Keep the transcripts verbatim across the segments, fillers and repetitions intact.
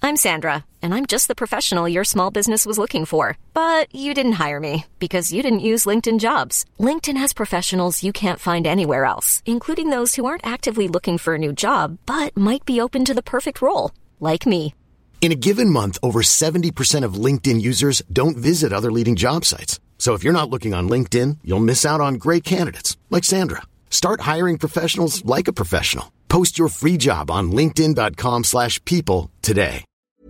I'm Sandra, and I'm just the professional your small business was looking for. But you didn't hire me because you didn't use LinkedIn Jobs. LinkedIn has professionals you can't find anywhere else, including those who aren't actively looking for a new job, but might be open to the perfect role, like me. In a given month, over seventy percent of LinkedIn users don't visit other leading job sites. So if you're not looking on LinkedIn, you'll miss out on great candidates like Sandra. Start hiring professionals like a professional. Post your free job on linkedin.com slash people today.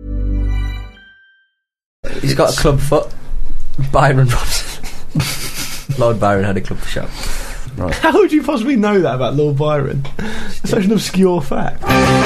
He's got a club foot. Byron Robson. Lord Byron had a club shop. Right. How would you possibly know that about Lord Byron? Such an obscure fact.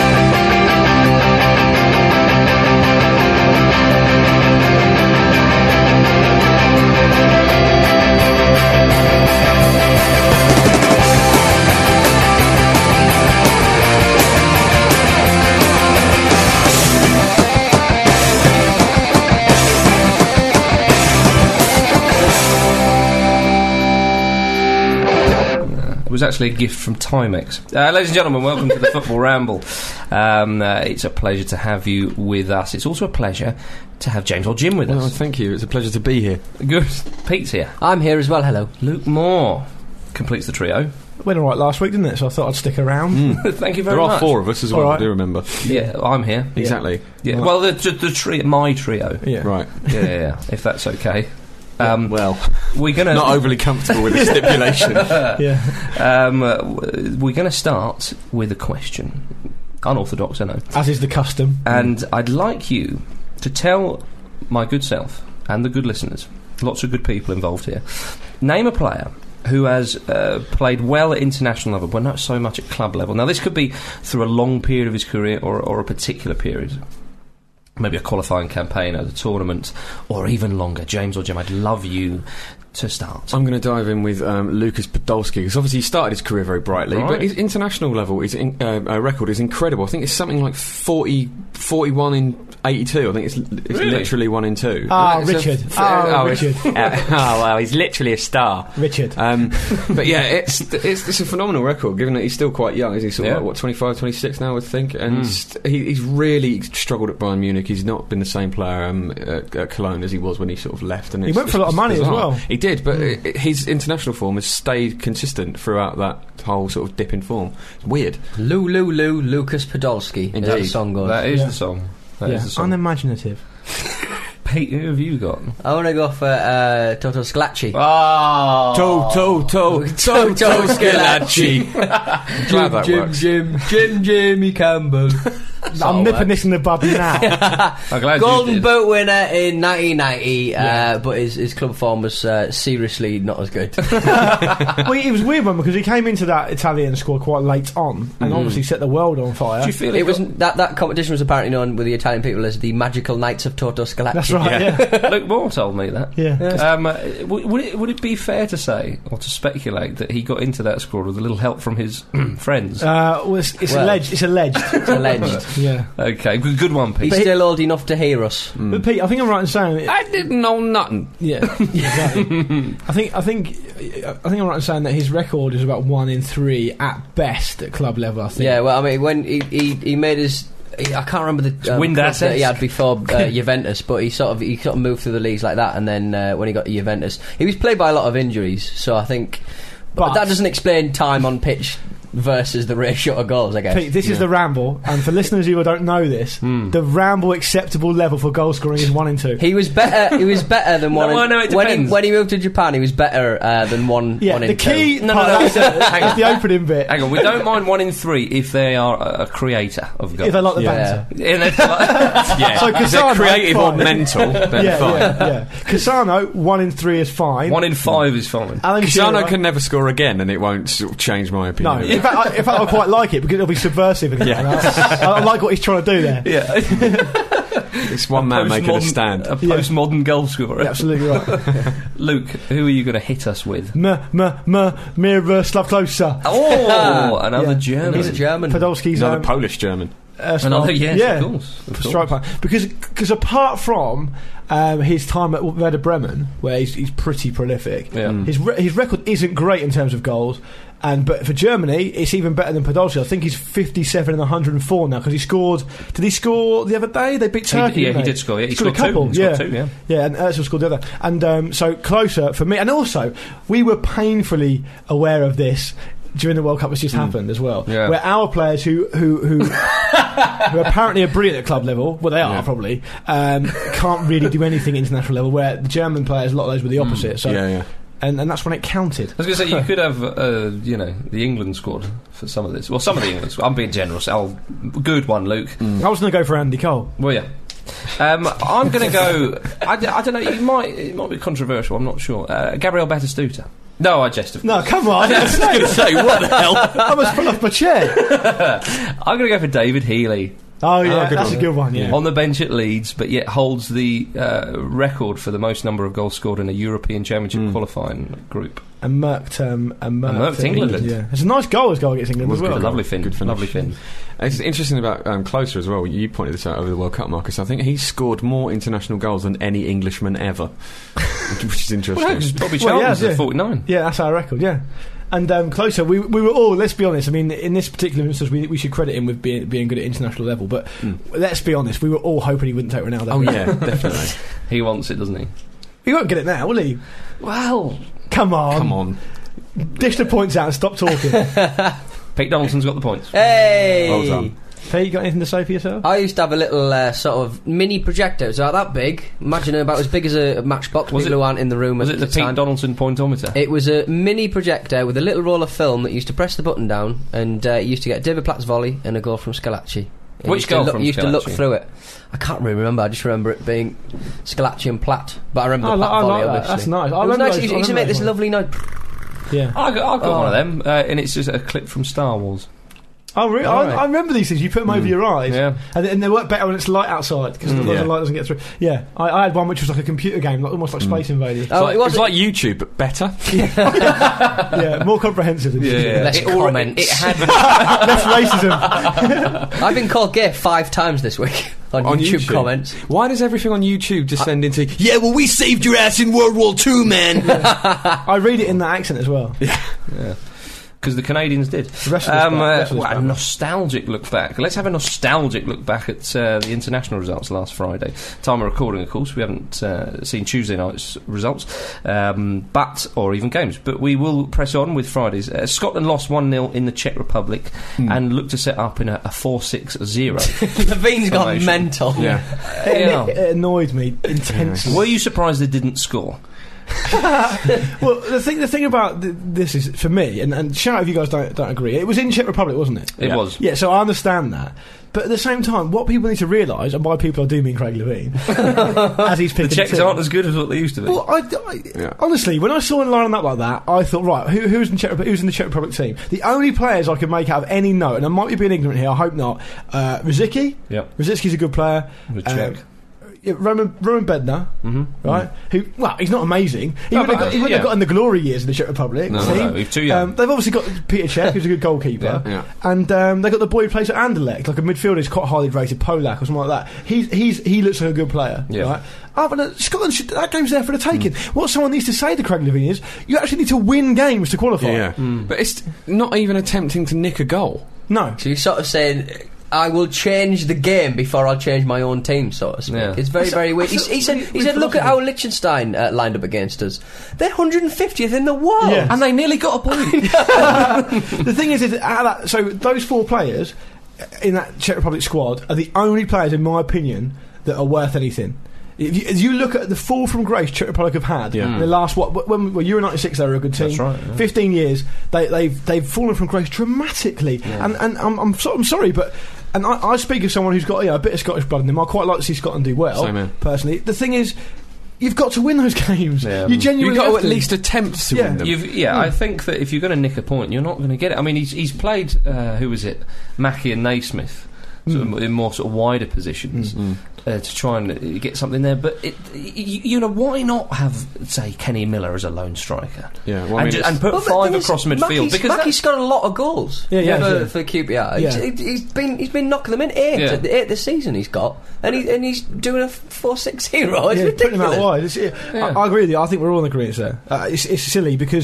It was actually a gift from Timex. Uh, ladies and gentlemen, welcome to the Football Ramble. Um, uh, it's a pleasure to have you with us. It's also a pleasure to have James or Jim with well, us. Thank you. It's a pleasure to be here. Good. Pete's here. I'm here as well. Hello. Luke Moore completes the trio. Went all right last week, didn't it? So I thought I'd stick around. Mm. Thank you very there much. There are four of us as well, right. I do remember. Yeah, I'm here. Exactly. Yeah. Right. Well, the, the, the trio, my trio. Yeah. Right. Yeah, yeah, yeah, if that's okay. Um, well, we're gonna not overly comfortable with the stipulation. Yeah. Um, uh, we're going to start with a question. Unorthodox, I know. As is the custom. And I'd like you to tell my good self and the good listeners, lots of good people involved here, name a player who has uh, played well at international level, but not so much at club level. Now, this could be through a long period of his career or, or a particular period. Maybe a qualifying campaign at a tournament, or even longer. James or Jim, I'd love you to start. I'm going to dive in with um, Lukas Podolski, because obviously he started his career very brightly, Right. but his international level, his in, uh, uh, record is incredible. I think it's something like forty, forty-one in eighty-two. I think it's, it's Really? literally one in two. Ah, It's a- Richard. f- Ah, oh, it's- Richard. uh, oh, well, he's literally a star. Richard. Um, but yeah, it's, it's it's a phenomenal record, given that he's still quite young. Is he sort of Yeah. like, what, twenty-five, twenty-six now, I think? And Mm. st- he, he's really struggled at Bayern Munich. He's not been the same player um, at, at Cologne as he was when he sort of left. And He it's- went for a lot of it's money as bizarre. well. He did, but Mm. it, his international form has stayed consistent throughout that whole sort of dip in form. It's weird. Lou, Lou, Lou, Lukas Podolski. As the Indeed. song goes. That is Yeah. the song. That yeah. is the song. Unimaginative. Pete, who have you got? I want to go for uh, Toto Scalacci. Oh! Toto, Toto, Toto Scalacci. Glad that Jim, works. Jim, Jim, Jamie Campbell. I'm nipping this in the bud now. I'm glad Golden you did. Boot winner in nineteen ninety, Yeah. uh, but his, his club form was uh, seriously not as good. Well, it was a weird one because he came into that Italian squad quite late on and obviously set the world on fire. Do you feel It it was that that competition was apparently known with the Italian people as the Magical Knights of Toto Scalacci. That's right, yeah. Luke Moore told me that. Yeah. Um, uh, w- would it would it be fair to say or to speculate that he got into that squad with a little help from his friends? Uh, well, it's, it's Well. alleged. It's alleged. It's alleged. Yeah. Okay, good, good one, Pete. He's still old enough to hear us. But Pete, I think I'm right in saying. I didn't know nothing. Yeah, exactly. I think I think I think I'm right in saying that his record is about one in three at best at club level. I think. Yeah, well, I mean, when he he, he made his. he- I can't remember the um, Wind club assets. that he had before uh, Juventus, but he sort of he sort of moved through the leagues like that, and then uh, when he got to Juventus, he was played by a lot of injuries. So I think, but, But- that doesn't explain time on pitch versus the ratio of goals, I guess. Pete, this is the Ramble, and for listeners who don't know this, the Ramble acceptable level for goal scoring is one in two. He was better. He was better than one. No, in, no, it when he depends. when he moved to Japan, he was better uh, than one. yeah, one in the key. two. No, no, part, no, That's, hang that's on. the opening bit. Hang on, we don't mind one in three if they are a, a creator of goals. If they like the Yeah. banter. And if they like- Yeah, So if they're Cassano, creative or fine. mental, then Yeah, fine. yeah, yeah. Casano, one in three is fine. one in five is fine. Alan Cristiano Shearer- can never score again, and it won't sort of change my opinion. No, of in it. fact, I, in fact, I quite like it because it'll be subversive. In Yeah. I, I like what he's trying to do there. Yeah, It's one man making a Postmodern- stand. A postmodern goal scorer. You're absolutely right. Luke, who are you going to hit us with? M, M, M, Miroslav Klose. Oh, another Yeah. German. He's a German. Podolski's Another um, Polish German. uh, Another, strike- yes, yeah, of course. Of course. strike partner. Because cause apart from um, his time at Werder Bremen, where he's, he's pretty prolific, Yeah. his re- his record isn't great in terms of goals. And but for Germany, it's even better than Podolski. I think he's fifty-seven and one hundred four now because he scored. Did he score the other day? They beat Turkey. He, yeah, didn't he they? did score. Yeah, he, he scored, scored a couple. Two. He yeah, scored two, yeah, yeah, and Özil scored the other. And um, so closer for me. And also, we were painfully aware of this during the World Cup, which just mm. happened as well. Yeah. Where our players who who who, who apparently are brilliant at club level, well, they are yeah. probably, um, can't really do anything at international level. Where the German players, a lot of those were the opposite. Mm. So. Yeah, yeah. And, and that's when it counted. I was going to say, you could have, uh, you know, the England squad for some of this. Well, some of the England squad. I'm being generous. I'll, good one, Luke. Mm. I was going to go for Andy Cole. Well, yeah. Um, I'm going to go... I, d- I don't know, it might, it might be controversial, I'm not sure. Uh, Gabriel Batistuta. No, I jest. No, come on. I was going to say, what the hell? I was put off my chair. I'm going to go for David Healy. Oh yeah, oh, that's one. a good one. Yeah, on the bench at Leeds, but yet holds the uh, record for the most number of goals scored in a European Championship mm. qualifying group. And Mercked, um, and Mercked, and Mercked England. England. Yeah, it's a nice goal. His goal against England as well. A lovely fin, good lovely fin. It's interesting about um, Closer as well. You pointed this out over the World Cup, Marcus. I think he's scored more international goals than any Englishman ever, which is interesting. Well, no, Bobby Charlton's well, yeah, at yeah. forty-nine. Yeah, that's our record. Yeah. And um, Closer, we we were all, let's be honest, I mean, in this particular instance, we, we should credit him with being, being good at international level, but mm. let's be honest, we were all hoping he wouldn't take Ronaldo. Oh, yeah, definitely. He wants it, doesn't he? He won't get it now, will he? Well, come on. Come on. Dish the points out and stop talking. Pete Donaldson's got the points. Hey! Well done. Pete, you got anything to say for yourself? I used to have a little uh, sort of mini projector. It was about that big. Imagine about as big as a matchbox. Was people it, who aren't in the room. Was at it the, the Pete time. Donaldson pointometer? It was a mini projector with a little roll of film that used to press the button down, and uh, you used to get David Platt's volley and a goal from Scalacci. And Which goal look, from You used Scalacci? to look through it. I can't really remember. I just remember it being Scalacci and Platt. But I remember I the Platt li- I volley, like that. obviously. That's nice. I it was remember nice. those, He I used to make this one. lovely noise. Yeah, I got, I got oh. one of them, uh, and it's just a clip from Star Wars. Oh, really? Right. I, I remember these things. You put them mm. over your eyes, yeah. and, and they work better when it's light outside because mm, the yeah. light doesn't get through. Yeah, I, I had one which was like a computer game, like, almost like mm. Space Invaders. Oh, like, it was it's like YouTube, but better. Yeah, more comprehensive. Than yeah, yeah. Less it comments. It had less racism. I've been called gay five times this week on, on YouTube, YouTube comments. Why does everything on YouTube descend I, into? Yeah, well, we saved your ass in World War Two, man. Yeah. I read it in that accent as well. Yeah. Yeah. Because the Canadians did. The rest of um, uh, well, a nostalgic look back. Let's have a nostalgic look back at uh, the international results last Friday. Time of recording, of course. We haven't uh, seen Tuesday night's results, um, but or even games. But we will press on with Friday's. Uh, Scotland lost one nil in the Czech Republic mm. and looked to set up in a, a four six zero. Levine's gone mental. Yeah. It, yeah. It, it annoyed me intensely. Yeah. Were you surprised they didn't score? Well, the thing the thing about th- this is, for me, and, and shout out if you guys don't don't agree, it was in Czech Republic, wasn't it? It yeah. was. Yeah, so I understand that. But at the same time, what people need to realise, and by people I do mean Craig Levine, as he's picking the Czechs the team, aren't as good as what they used to be. Well, I, I, yeah. honestly, when I saw him lining up like that, I thought, right, who, who's, in Czech, who's in the Czech Republic team? The only players I could make out of any note, and I might be being ignorant here, I hope not, uh, Rosicky. Yep. Rosicky's a good player. The Czech. Um, Yeah, Roman, Roman Bednar, mm-hmm. right? Mm. Who? Well, he's not amazing. He no, wouldn't have got, yeah. have got in the glory years of the Czech Republic. No, team. no, no, he's too young. Um, they've obviously got Peter Cech, who's a good goalkeeper, yeah, yeah. and um, they've got the boy who plays at Anderlecht, like a midfielder who's quite highly rated, Polak or something like that. He's he's he looks like a good player, yeah. right? Oh, but uh, Scotland, should, that game's there for the taking. Mm. What someone needs to say to Craig Levine is, you actually need to win games to qualify. Yeah, mm. But it's not even attempting to nick a goal. No. So you're sort of saying, I will change the game before I'll change my own team, so to speak. Yeah. It's very, very weird. He, he said, he said, look at how Liechtenstein uh, lined up against us. They're one hundred fiftieth in the world, yes. and they nearly got a point. The thing is, is out of that, so those four players in that Czech Republic squad are the only players, in my opinion, that are worth anything. If you, if you look at the fall from grace Czech Republic have had, yeah. the last what when well, Euro ninety-six they were a good team. That's right, yeah. Fifteen years they, they've they've fallen from grace dramatically, yeah. and and I'm I'm, so, I'm sorry, but and I, I speak as someone who's got you know, a bit of Scottish blood in them. I quite like to see Scotland do well. Same, personally, the thing is, you've got to win those games. Yeah. You genuinely You've got have to at to. least attempt to yeah. win them. You've, yeah, mm. I think that if you're going to nick a point, you're not going to get it. I mean, he's he's played uh, who was it, Mackie and Naismith. Sort of in more sort of wider positions mm. uh, to try and get something there, but it, you, you know, why not have say Kenny Miller as a lone striker? Yeah, well, and, I mean, ju- and put well, five across midfield Mackie's, because Mackie's got a lot of goals. Yeah, yeah, for, yeah. for Q P R. Yeah. He's, he's been he's been knocking them in eight, Yeah. eight this season. He's got, and he and he's doing a four six zero. It's yeah, ridiculous. putting them out wide. It's, yeah. Yeah. I, I agree with you. I think we're all in agreement there. Uh, it's, it's silly because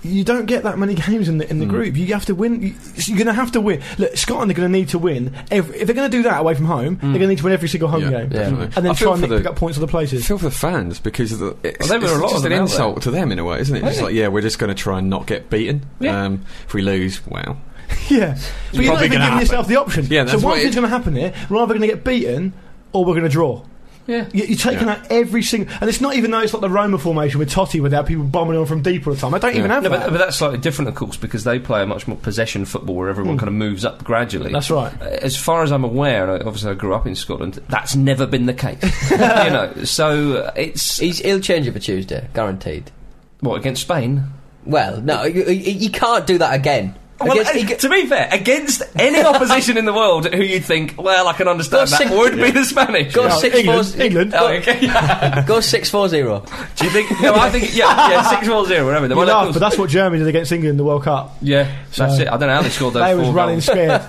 you don't get that many games in the in the mm. group. You have to win. You, you're going to have to win. Look, Scotland are going to need to win. Every, if they're going to do that away from home, mm. they're going to need to win every single home yeah, game, yeah. and then try and the, pick up points other places. I feel for the fans because the, it's, well, it's a lot just of an them insult to them in a way, isn't it? Really? It's like, yeah, we're just going to try and not get beaten. Yeah. Um, if we lose, well. yeah, but you're not even giving yourself the option. Yeah, so one thing's going to happen here: we're either going to get beaten or we're going to draw. Yeah, you're taking yeah. out every single, and it's not even though it's like the Roma formation with Totti, without people bombing on from deep all the time. I don't yeah. even have no, that. But, but that's slightly different, of course, because they play a much more possession football where everyone mm. kind of moves up gradually. That's right. As far as I'm aware, and obviously I grew up in Scotland, that's never been the case. you know, so it's He's, he'll change it for Tuesday, guaranteed. What, against Spain? Well, no, you, you can't do that again. Well, against, uh, to be fair, against any opposition in the world who you'd think, well, I can understand that, six, would yeah. be the Spanish. Go no, six England. Four, England. Go, oh, okay. go six four zero. Do you think? No, I think yeah, yeah, six four zero. Whatever. You laugh, but that's what Germany did against England in the World Cup. Yeah, so that's it. I don't know how they scored those. They four was running goals. scared.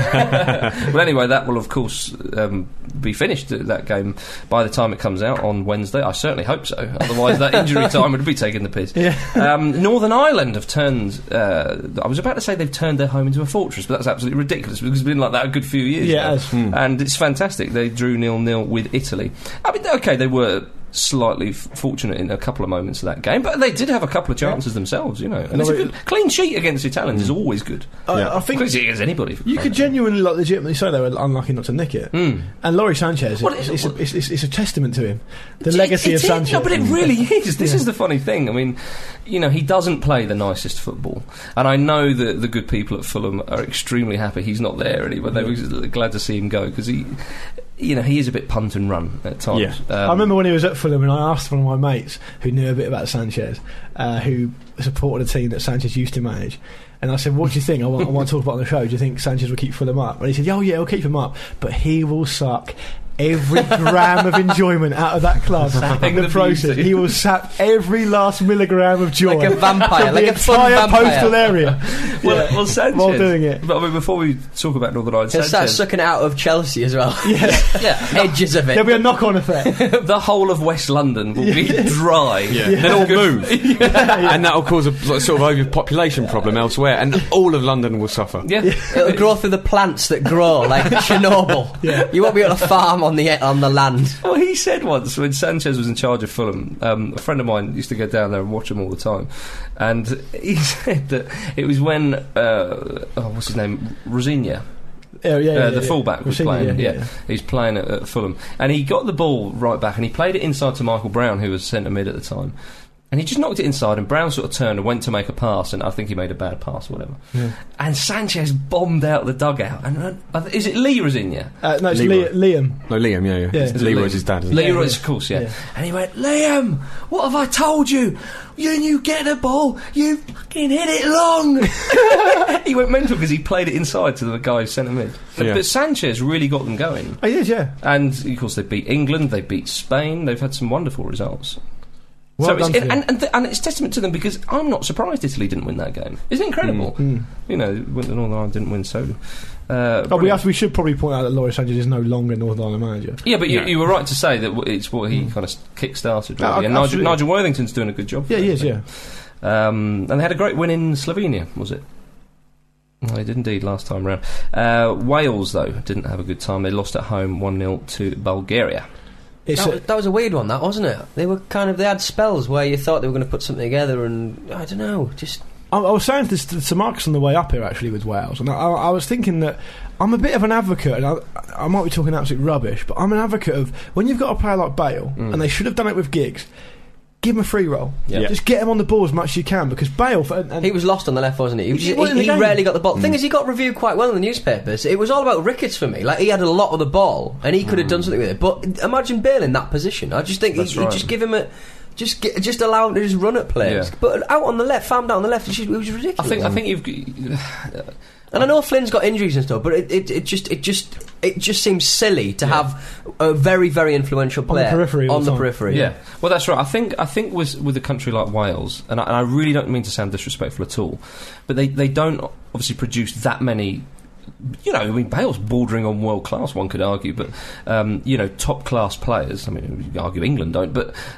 Well, anyway, that will of course um, be finished. That game by the time it comes out on Wednesday. I certainly hope so. Otherwise, that injury time would be taking the piss. Yeah. Um, Northern Ireland have turned. Uh, I was about to say they've turned their home into a fortress, but that's absolutely ridiculous because it's been like that a good few years yeah, now. mm. And it's fantastic. They drew nil nil with Italy. I mean, okay, they were slightly f- fortunate in a couple of moments of that game, but they did have a couple of chances yeah. themselves, you know. And no, it's a good clean sheet against the Italians mm. is always good. Uh, yeah. I think against anybody. You could genuinely, like, legitimately say they were unlucky not to nick it. Mm. And Laurie Sanchez, well, it's, it's, a, it's, it's, it's a testament to him. The it, legacy it, of it Sanchez. Is, no, but it really is. This yeah. is the funny thing. I mean, you know, he doesn't play the nicest football, and I know that the good people at Fulham are extremely happy he's not there anymore. They were glad to see him go because he. You know, he is a bit punt and run at times. Yeah. Um, I remember when he was at Fulham and I asked one of my mates who knew a bit about Sanchez, uh, who supported a team that Sanchez used to manage, and I said, what do you think? I want, I want to talk about it on the show. Do you think Sanchez will keep Fulham up? And he said, oh yeah, he'll keep him up, but he will suck every gram of enjoyment out of that club in the, the process. He will sap every last milligram of joy, like a vampire, like the a fun entire vampire. postal area. well, yeah. well, Sanchez, while doing it. But I mean, before we talk about Northern Ireland, he'll Sanchez, start sucking out of Chelsea as well. Yeah, yeah. edges of it. There'll be a knock-on effect. The whole of West London will be dry. Yeah. Yeah. They'll all move, yeah. Yeah. and that'll cause a like, sort of overpopulation problem elsewhere, and all of London will suffer. Yeah, yeah. It'll grow through the plants that grow like Chernobyl. Yeah. You won't be able to farm on the on the land. Well, he said once when Sanchez was in charge of Fulham, um, a friend of mine used to go down there and watch him all the time, and he said that it was when uh, oh, what's his name, Rosigne. Oh, yeah, yeah, uh, the yeah, fullback yeah. was Rosigne, playing. Yeah, yeah, yeah. He's playing at, at Fulham, and he got the ball right back, and he played it inside to Michael Brown, who was centre mid at the time. And he just knocked it inside, and Brown sort of turned and went to make a pass, and I think he made a bad pass or whatever. Yeah. And Sanchez bombed out the dugout. And uh, is it Lee Rosigne? Uh, no, it's Lee, Liam. No, Liam, yeah, yeah. yeah. It's Leroy's his dad, isn't it? Leroy's, yeah, of course, yeah. yeah. And he went, Liam, what have I told you? When you get the ball, you fucking hit it long. He went mental because he played it inside to the guy centre mid. But, yeah. but Sanchez really got them going. Oh, he did, yeah. And, of course, they beat England, they beat Spain, they've had some wonderful results. Well so done it's, and, and, and, th- and it's testament to them because I'm not surprised Italy didn't win that game. Isn't it incredible? Mm. You know, when the Northern Ireland didn't win so. Uh, oh, we, have to, we should probably point out that Laurie Sanchez is no longer Northern Ireland manager. Yeah, but you, yeah. you were right to say that w- it's what he mm. kind of kick-started. Really. Uh, and Nigel, Nigel Worthington's doing a good job. Yeah, he is. Yeah, um, and they had a great win in Slovenia, was it? Well, they did indeed last time round. Uh, Wales, though, didn't have a good time. They lost at home one nil to Bulgaria. That was, that was a weird one, that wasn't it? They were kind of they had spells where you thought they were going to put something together, and I don't know, just. I, I was saying this to, to Marcus on the way up here actually with Wales, and I, I was thinking that I'm a bit of an advocate, and I, I might be talking absolute rubbish, but I'm an advocate of when you've got a player like Bale, mm. and they should have done it with Giggs. Give him a free roll. Yep. Just get him on the ball as much as you can because Bale. For, and he was lost on the left, wasn't he? He, was, he, he, he rarely got the ball. The mm. thing is, he got reviewed quite well in the newspapers. It was all about Ricketts for me. Like he had a lot of the ball and he could have mm. done something with it. But imagine Bale in that position. I just think he, right. just give him a. Just get, just allow him to just run at players. Yeah. But out on the left, farmed out on the left, it was ridiculous. I think. I think you've. And I know Flynn's got injuries and stuff, but it, it, it just it just it just seems silly to yeah. have a very very influential player on the periphery. On the time. periphery. Yeah. Well, that's right. I think I think with with a country like Wales, and I, and I really don't mean to sound disrespectful at all, but they they don't obviously produce that many. You know, I mean, Bale's bordering on world class. One could argue, but um, you know, top class players. I mean, you could argue England don't, but.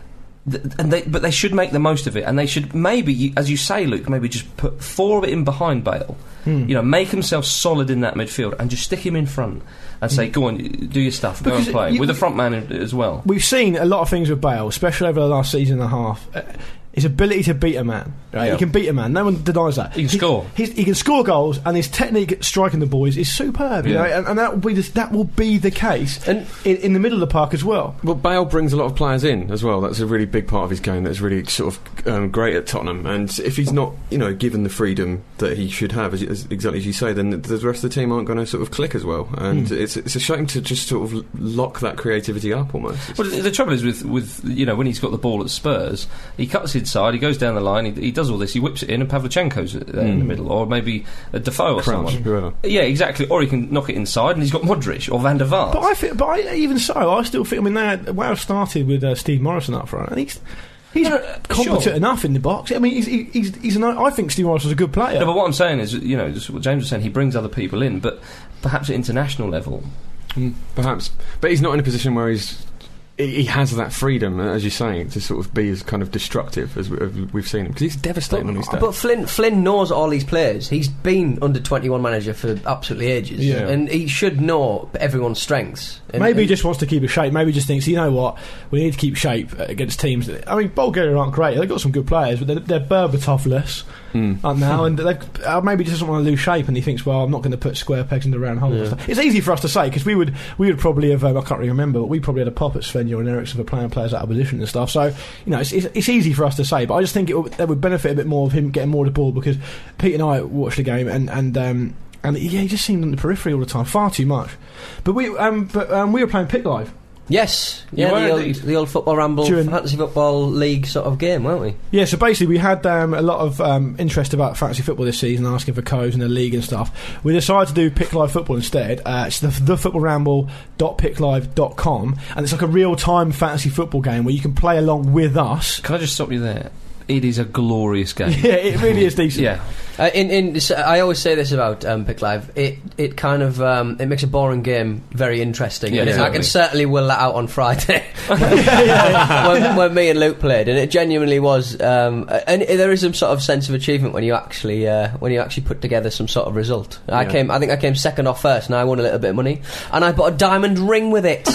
th- and they, but they should make the most of it, and they should maybe, as you say, Luke, maybe just put four of it in behind Bale. Hmm. You know, make himself solid in that midfield, and just stick him in front and say, "Go on, do your stuff, go because and play," you, with the front man as well. We've seen a lot of things with Bale, especially over the last season and a half. Uh, his ability to beat a man, right? Yep. He can beat a man. No one denies that. He can he, score. He can score goals, and his technique at striking the boys is superb. You yeah. know, and, and that will be the, that will be the case, and in, in the middle of the park as well. Well, Bale brings a lot of players in as well. That's a really big part of his game. That's really sort of um, great at Tottenham. And if he's not, you know, given the freedom that he should have, as, as exactly as you say, then the rest of the team aren't going to sort of click as well. And mm. it's it's a shame to just sort of lock that creativity up almost. Well, the trouble is with with you know when he's got the ball at Spurs, he cuts inside, he goes down the line, he, he does all this, he whips it in, and Pavlyuchenko's there mm. in the middle, or maybe a Defoe or Crouch, someone. Whoever. Yeah, exactly. Or he can knock it inside, and he's got Modric or Van der Vaart. But I think, but I, even so, I still think. I mean, they Wales started with uh, Steve Morrison up front, and he's. He's no, competent sure. enough in the box. I mean, he's, he's, he's an, I think Steve Morrison's a good player. No, but what I'm saying is, you know, just what James was saying, he brings other people in, but perhaps at international level. Mm, perhaps. But he's not in a position where he's he has that freedom, as you're saying, to sort of be as kind of destructive as, we, as we've seen him, because he's devastating but, on his day. But Flynn, Flynn knows all these players. He's been under twenty-one manager for absolutely ages, yeah. and he should know everyone's strengths. And, maybe and he just wants to keep a shape. Maybe he just thinks, you know what, we need to keep shape against teams. I mean, Bulgaria aren't great. They've got some good players, but they're, they're Berbatov-less mm. aren't now, and uh, maybe he doesn't want to lose shape, and he thinks, well, I'm not going to put square pegs in the round hole. Yeah. It's easy for us to say, because we would we would probably have, um, I can't really remember, but we probably had a pop at Sven-Göran Eriksson for playing players out of position and stuff. So, you know, it's, it's, it's easy for us to say, but I just think it would, that would benefit a bit more of him getting more of the ball, because Pete and I watched the game, and and um, and yeah, he just seemed on the periphery all the time, far too much. But we um, but um, we were playing Pick Live. Yes, yeah, the old, the old Football Ramble During, Fantasy Football League sort of game, weren't we? Yeah, so basically we had um, a lot of um, interest about fantasy football this season, asking for codes in the league and stuff. We decided to do Pick Live Football instead. Uh, it's the, the football ramble dot pick live dot com, and it's like a real-time fantasy football game where you can play along with us. Can I just stop you there? It is a glorious game. Yeah, it really is decent. Yeah. Uh, in, in, I always say this about um, Pick Live. It it kind of um, it makes a boring game very interesting. Yeah, and exactly. I can certainly will that out on Friday yeah, yeah, yeah. when, when me and Luke played, and it genuinely was. Um, and there is some sort of sense of achievement when you actually uh, when you actually put together some sort of result. I yeah. came, I think I came second off first, and I won a little bit of money, and I bought a diamond ring with it,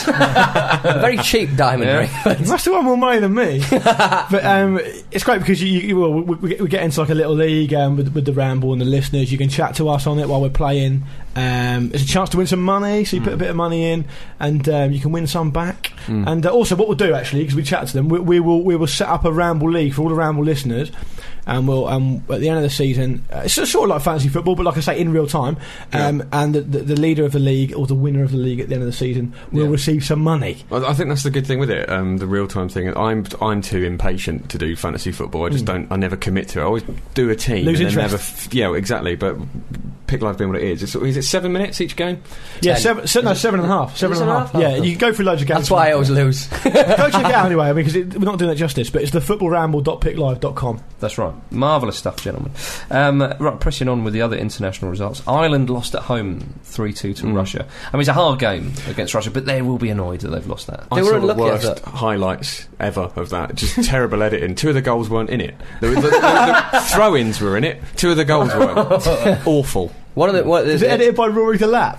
a very cheap diamond yeah. ring. You must have won more money than me. But um, it's great because you, you well, we, we get into like a little league um, with, with the Ramble and the listeners. You can chat to us on it while we're playing. Um, it's a chance to win some money, so you mm. put a bit of money in, and um, you can win some back. Mm. And uh, also, what we'll do actually, because we chat to them, we, we will we will set up a Ramble league for all the Ramble listeners, and we'll um, at the end of the season, uh, it's sort of like fantasy football, but like I say, in real time. Um, yeah. And the, the, the leader of the league or the winner of the league at the end of the season will yeah. receive some money. I think that's the good thing with it, um, the real time thing. I'm I'm too impatient to do fantasy football. I just mm. don't. I never commit to it. I always do a team, lose and interest. Then never. F- yeah, exactly. But Pick Live being what it is, it's, is it seven minutes each game? Yeah, seven, se- no, seven and a half. Seven and a half. Yeah, you can go through loads of games. That's why I always lose. Go check it out anyway, because we're not doing that justice. But it's the football ramble dot pick live dot com. That's right. Marvellous stuff, gentlemen. Um, right, pressing on with the other international results. Ireland lost at home three two to mm. Russia. I mean, it's a hard game against Russia, but they will be annoyed that they've lost that. I they saw were the worst highlights ever of that. Just terrible editing. Two of the goals weren't in it. The, the, the, the throw-ins were in it. Two of the goals weren't. Awful. One of the what, is it uh, edited by Rory Delap?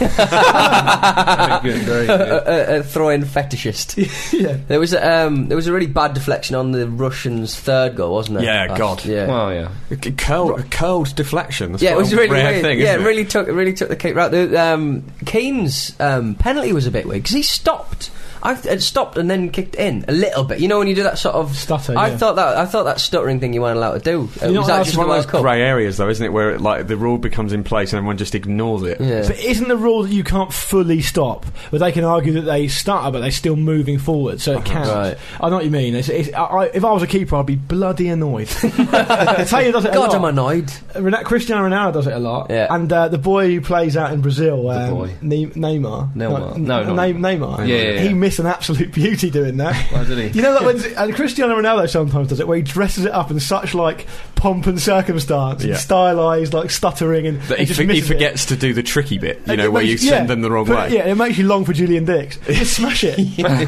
Very good, very good. A, a, a throw-in fetishist. Yeah. There was um, there was a really bad deflection on the Russians' third goal, wasn't there? Yeah, Last, God. Yeah. Well, yeah. A curled, a curled deflection. That's yeah, it was a really rare weird. thing. Yeah, isn't it really took it really took the kick right. The, um, Keane's um, penalty was a bit weird because he stopped. I th- stopped and then kicked in a little bit. You know when you do that sort of stutter. I yeah. thought that I thought that stuttering thing you weren't allowed to do. Uh, was that just one of those grey areas, though, isn't it? Where it, like the rule becomes in place and everyone just ignores it. Yeah. But isn't the rule that you can't fully stop? But they can argue that they stutter, but they're still moving forward, so it uh-huh. counts. Right. I know what you mean. It's, it's, I, I, if I was a keeper, I'd be bloody annoyed. Taylor does it a God, lot. I'm annoyed. Ren- Cristiano Ronaldo does it a lot. Yeah. And uh, the boy who plays out in Brazil, um, the boy. Ne- Neymar. Neymar. No, no, no, no. Neymar. Yeah, yeah, yeah. He miss an absolute beauty doing that. Why did he? You know that when and Cristiano Ronaldo sometimes does it, where he dresses it up in such like pomp and circumstance, yeah. and stylised, like stuttering, and that he, he, just f- he forgets it. to do the tricky bit. You And know, it where makes- you send yeah, them the wrong but, way. Yeah, it makes you long for Julian Dix. Just smash it.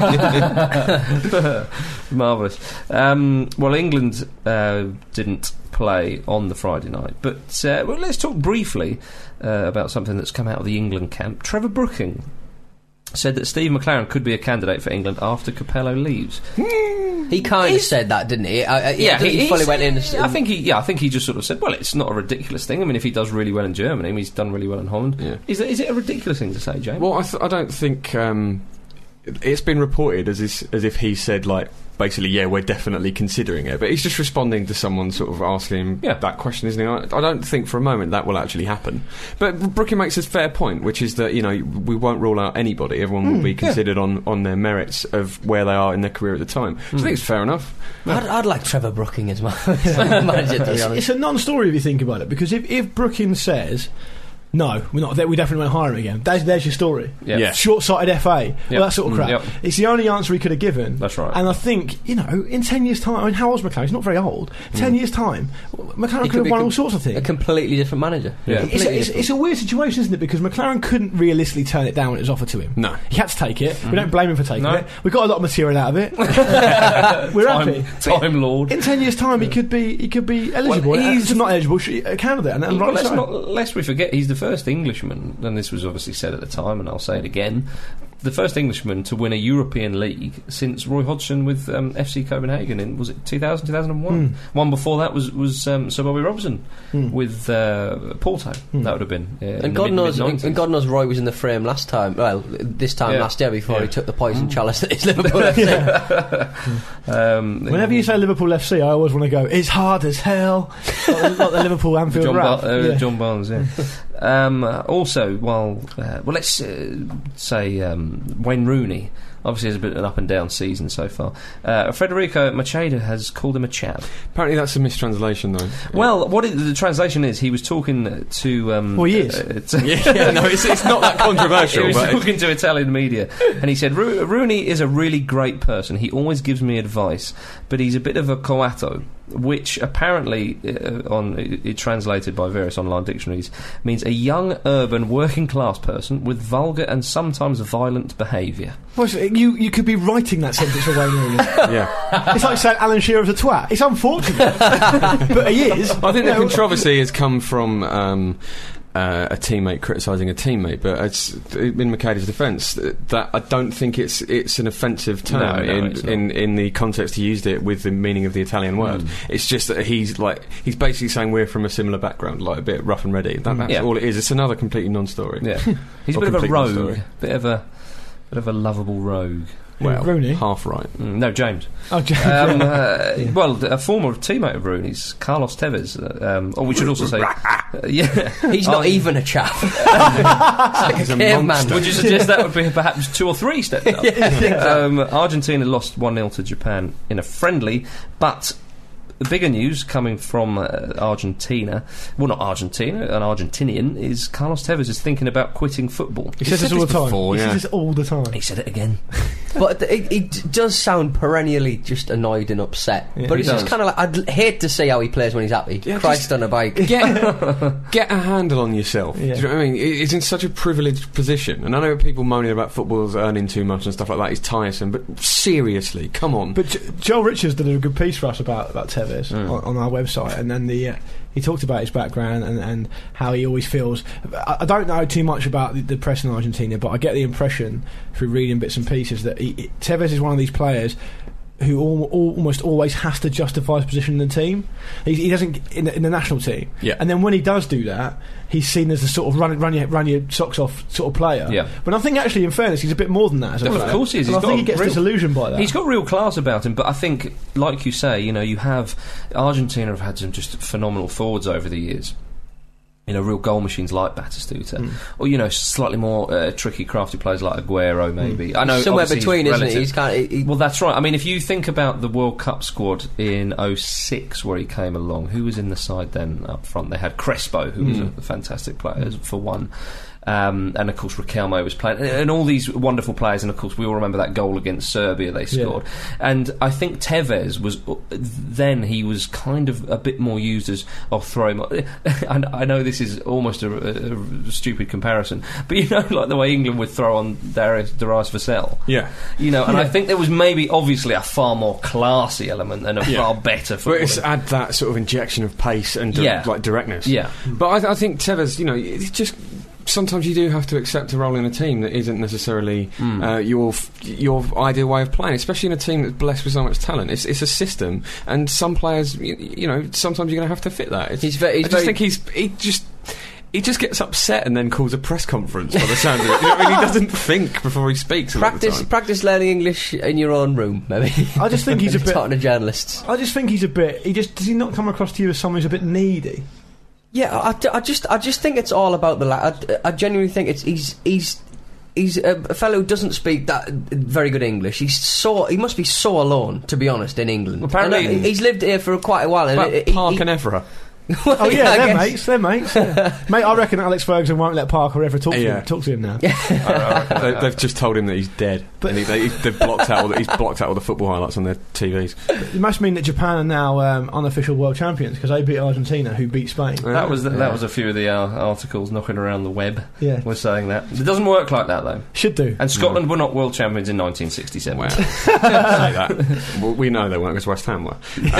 Marvellous. Um, well, England uh, didn't play on the Friday night, but uh, well, let's talk briefly uh, about something that's come out of the England camp. Trevor Brooking said that Steve McClaren could be a candidate for England after Capello leaves. He kind of said that, didn't he? I, I, Yeah, he, he fully went in. I think he. Yeah, I think he just sort of said, "Well, it's not a ridiculous thing. I mean, if he does really well in Germany, I mean, he's done really well in Holland. Yeah. Is, it, is it a ridiculous thing to say, James?" Well, I, th- I don't think um, it's been reported as is, as if he said like basically, yeah, we're definitely considering it. But he's just responding to someone sort of asking him yeah. that question, isn't he? I, I don't think for a moment that will actually happen. But Brookie makes a fair point, which is that, you know, we won't rule out anybody. Everyone mm, will be considered yeah. on, on their merits of where they are in their career at the time. So mm. I think it's fair enough. I'd, I'd like Trevor Brooking as my manager, to be honest. It's a non-story if you think about it, because if, if Brooking says, no, we're not. We definitely won't hire him again. There's, there's your story. Yep. Yeah. Short-sighted F A. Yep. Well, that sort of crap. Mm, yep. It's the only answer he could have given. That's right. And I think, you know, in ten years' time, I mean, how old's McClaren? He's not very old. Ten mm. years' time, McClaren could, could have won com- all sorts of things. A completely different manager. Yeah. It's, a, it's, it's a weird situation, isn't it? Because McClaren couldn't realistically turn it down when it was offered to him. No. He had to take it. Mm. We don't blame him for taking no. it. We got a lot of material out of it. We're time, happy. Time Lord. In ten years' time, he could be he could be eligible. Well, he's not eligible, a candidate. And, and well, right let's, so. not, lest we forget, he's the first Englishman, and this was obviously said at the time, and I'll say it again, the first Englishman to win a European League since Roy Hodgson with um, F C Copenhagen in, was it two thousand, two thousand one? Mm. One before that was, was um, Sir Bobby Robson mm. with uh, Porto. Mm. That would have been. Uh, and, God mid, knows, and God knows Roy was in the frame last time, well, this time yeah. last year before yeah. he took the poison mm. chalice that is Liverpool F C. um, Whenever you say Liverpool F C, I always want to go, it's hard as hell. Like, like the Liverpool Anfield John, rap. Bar- uh, yeah. John Barnes, yeah. um, also, well, uh, well, let's uh, say um, Wayne Rooney obviously has a bit of an up and down season so far. Uh, Federico Macheda has called him a chav. Apparently that's a mistranslation, though. Well, what it, the translation is, he was talking to... Um, well, he is. Uh, to yeah, yeah, no, it's, it's not that controversial. He was but talking to Italian media, and he said, Ro- Rooney is a really great person. He always gives me advice, but he's a bit of a coato, which apparently, uh, on it, it translated by various online dictionaries, means a young, urban, working-class person with vulgar and sometimes violent behaviour. Well, you, you could be writing that sentence for Wayne Rooney. Yeah. It's like saying Alan Shearer's a twat. It's unfortunate, but he is. I think the controversy has come from... Um, Uh, a teammate criticising a teammate, but it's, in Maceda's defence, that I don't think it's it's an offensive term no, no, in, in in the context he used it with the meaning of the Italian word. Mm. It's just that he's like he's basically saying we're from a similar background, like a bit rough and ready. That, that's yeah. all it is. It's another completely non-story. Yeah, he's a bit of a rogue, non-story. bit of a bit of a lovable rogue. Well, Rooney? half right. Mm, no, James. Oh, James. Um, uh, yeah. Well, a former teammate of Rooney's, Carlos Tevez. Uh, um, or we should also say, uh, yeah, he's not oh, even a chav. Like he's a, a caveman. monster. Would you suggest that would be perhaps two or three steps up? yeah, um, Argentina lost one nil to Japan in a friendly, but. The bigger news coming from uh, Argentina, well, not Argentina, an Argentinian, is Carlos Tevez is thinking about quitting football. He, he says this all the time. Before, he yeah. says this all the time. He said it again. But it, it does sound perennially just annoyed and upset. Yeah, but it's does. just kind of like, I'd hate to see how he plays when he's happy. Yeah, Christ on a bike. Get, get a handle on yourself. Yeah. Do you know what I mean? It's in such a privileged position. And I know people moaning about footballers earning too much and stuff like that is tiresome, but seriously, come on. But J- Joel Richards did a good piece for us about, about Tevez mm. on, on our website, and then the uh, he talked about his background and, and how he always feels. I, I don't know too much about the, the press in Argentina, but I get the impression through reading bits and pieces that he, he, Tevez is one of these players who al- al- almost always has to justify his position in the team. He, he doesn't in the, in the national team, yeah. And then when he does do that, he's seen as the sort of run, run your run your socks off sort of player. Yeah. But I think actually, in fairness, he's a bit more than that as a well, player. Of course he is. And He's I think got he gets real, disillusioned by that. He's got real class about him, but I think, like you say, you know, you have Argentina have had some just phenomenal forwards over the years. You know, real goal machines like Batistuta, mm. or you know, slightly more uh, tricky, crafty players like Aguero. Maybe mm. I know somewhere between, isn't he? He's kind of, he, well, that's right. I mean, if you think about the World Cup squad in oh six, where he came along, who was in the side then up front? They had Crespo, who mm. was a fantastic player mm. for one. Um, and of course Riquelme was playing, and, and all these wonderful players, and of course we all remember that goal against Serbia they scored. Yeah. And I think Tevez was then he was kind of a bit more used as I'll throw him. And I know this is almost a, a, a stupid comparison, but you know, like the way England would throw on Darius Darius Vassell. Yeah, you know, and yeah. I think there was maybe obviously a far more classy element and a yeah. far better. But it's add that sort of injection of pace and di- yeah. like directness. Yeah, but I, th- I think Tevez, you know, it's just. Sometimes you do have to accept a role in a team that isn't necessarily mm. uh, your f- your ideal way of playing, especially in a team that's blessed with so much talent. It's it's a system, and some players, you, you know, sometimes you're going to have to fit that. It's, he's very, he's I just very think he's he just. He just gets upset and then calls a press conference by the sound of it. You know, I mean, he doesn't think before he speaks. Practice, practice learning English in your own room, maybe. I just think he's a bit. Talking to journalists. I just think he's a bit. He just does he not come across to you as someone who's a bit needy? Yeah, I, I just I just think it's all about the lad. I, I genuinely think it's he's he's he's a, a fellow who doesn't speak that very good English. He's so he must be so alone, to be honest, in England. Apparently, and, uh, he's lived here for quite a while. And like he, Park he, and Evra. Well, oh yeah, yeah they're mates. They're mates. Yeah. Mate, I reckon Alex Ferguson won't let Parker ever talk to yeah. him. Talk to him now. uh, they, they've just told him that he's dead. But and he, they, they've blocked out all the, he's blocked out all the football highlights on their T Vs. It must mean that Japan are now um, unofficial world champions because they beat Argentina, who beat Spain. Yeah. That was the, yeah. that was a few of the uh, articles knocking around the web. Yeah, were saying that it doesn't work like that though. Should do. And Scotland no. were not world champions in nineteen sixty-seven. Well, say that. Well, we know they weren't because West Ham were. Um,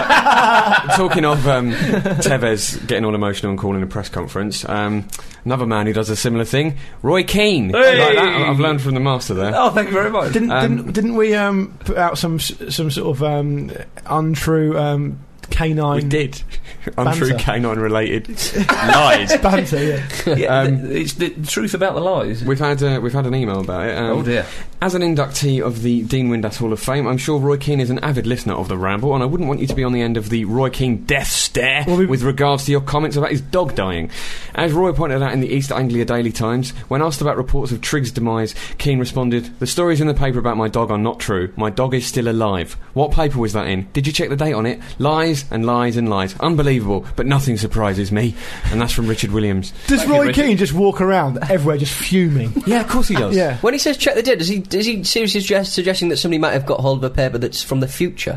uh, talking of um, Tevez getting all emotional and calling a press conference, um, another man who does a similar thing, Roy Keane. Hey! Like that. I've learned from the master there. Oh, thank you very much. Didn't Um, didn't, didn't we um, put out some some sort of um, untrue um, canine? We did. Banter. Untrue canine related lies. Banter, yeah. yeah Um, the, it's the truth about the lies. We've had uh, we've had an email about it. Um, oh dear. As an inductee of the Dean Windass Hall of Fame, I'm sure Roy Keane is an avid listener of The Ramble, and I wouldn't want you to be on the end of the Roy Keane death stare well, with regards to your comments about his dog dying. As Roy pointed out in the East Anglia Daily Times, when asked about reports of Triggs' demise, Keane responded, "The stories in the paper about my dog are not true. My dog is still alive." What paper was that in? Did you check the date on it? Lies and lies and lies. Unbelievable, but nothing surprises me. And that's from Richard Williams. Does Thank Roy you, Keane just walk around everywhere just fuming? Yeah, of course he does. Yeah. When he says check the date, does he is he seriously suggest, suggesting that somebody might have got hold of a paper that's from the future?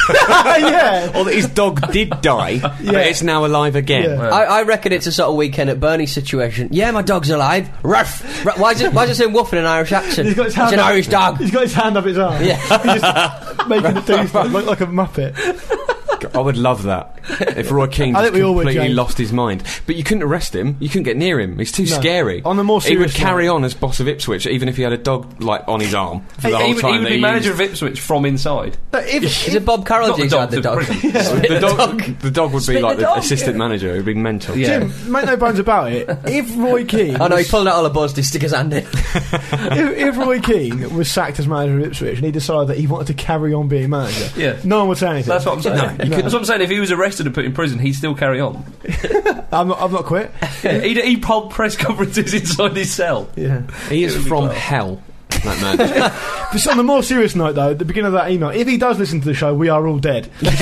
Yeah. Or that his dog did die, yeah. but it's now alive again. Yeah. I, I reckon it's a sort of Weekend at Bernie's situation. Yeah, my dog's alive. Ruff. Ruff. Why is it? Why is it saying woof in an Irish accent? He's got his hand it's an up, Irish dog. He's got his hand up his arm. Yeah. He's just making it do stuff, look like a muppet. I would love that if Roy Keane I just think we all would, completely James. lost his mind. But you couldn't arrest him. You couldn't get near him. He's too No. scary. On the more he would serious carry note- on as boss of Ipswich, even if he had a dog like on his arm for He, the whole he would, time. he would that be he manager used- of Ipswich from inside. But if, Is it Bob Carroll Not the who's dog, had the the dog? prison. the dog, the dog would be Spit like the the dog, assistant yeah. manager. It would be mental. Yeah. Jim, make no bones about it. If Roy Keane, Oh no, he was, pulled out all the buzz to stick his hand in. if, if Roy Keane was sacked as manager of Ipswich and he decided that he wanted to carry on being manager, Yeah. no one would say anything. That's what I'm saying. No, That's what I'm saying. If he was arrested and put in prison, he'd still carry on. I'm not. I'm not quit. Yeah, he'd, he'd hold press conferences inside his cell. Yeah. He is from hell. That man. But on the more serious note, though, at the beginning of that email, if he does listen to the show, we are all dead. It's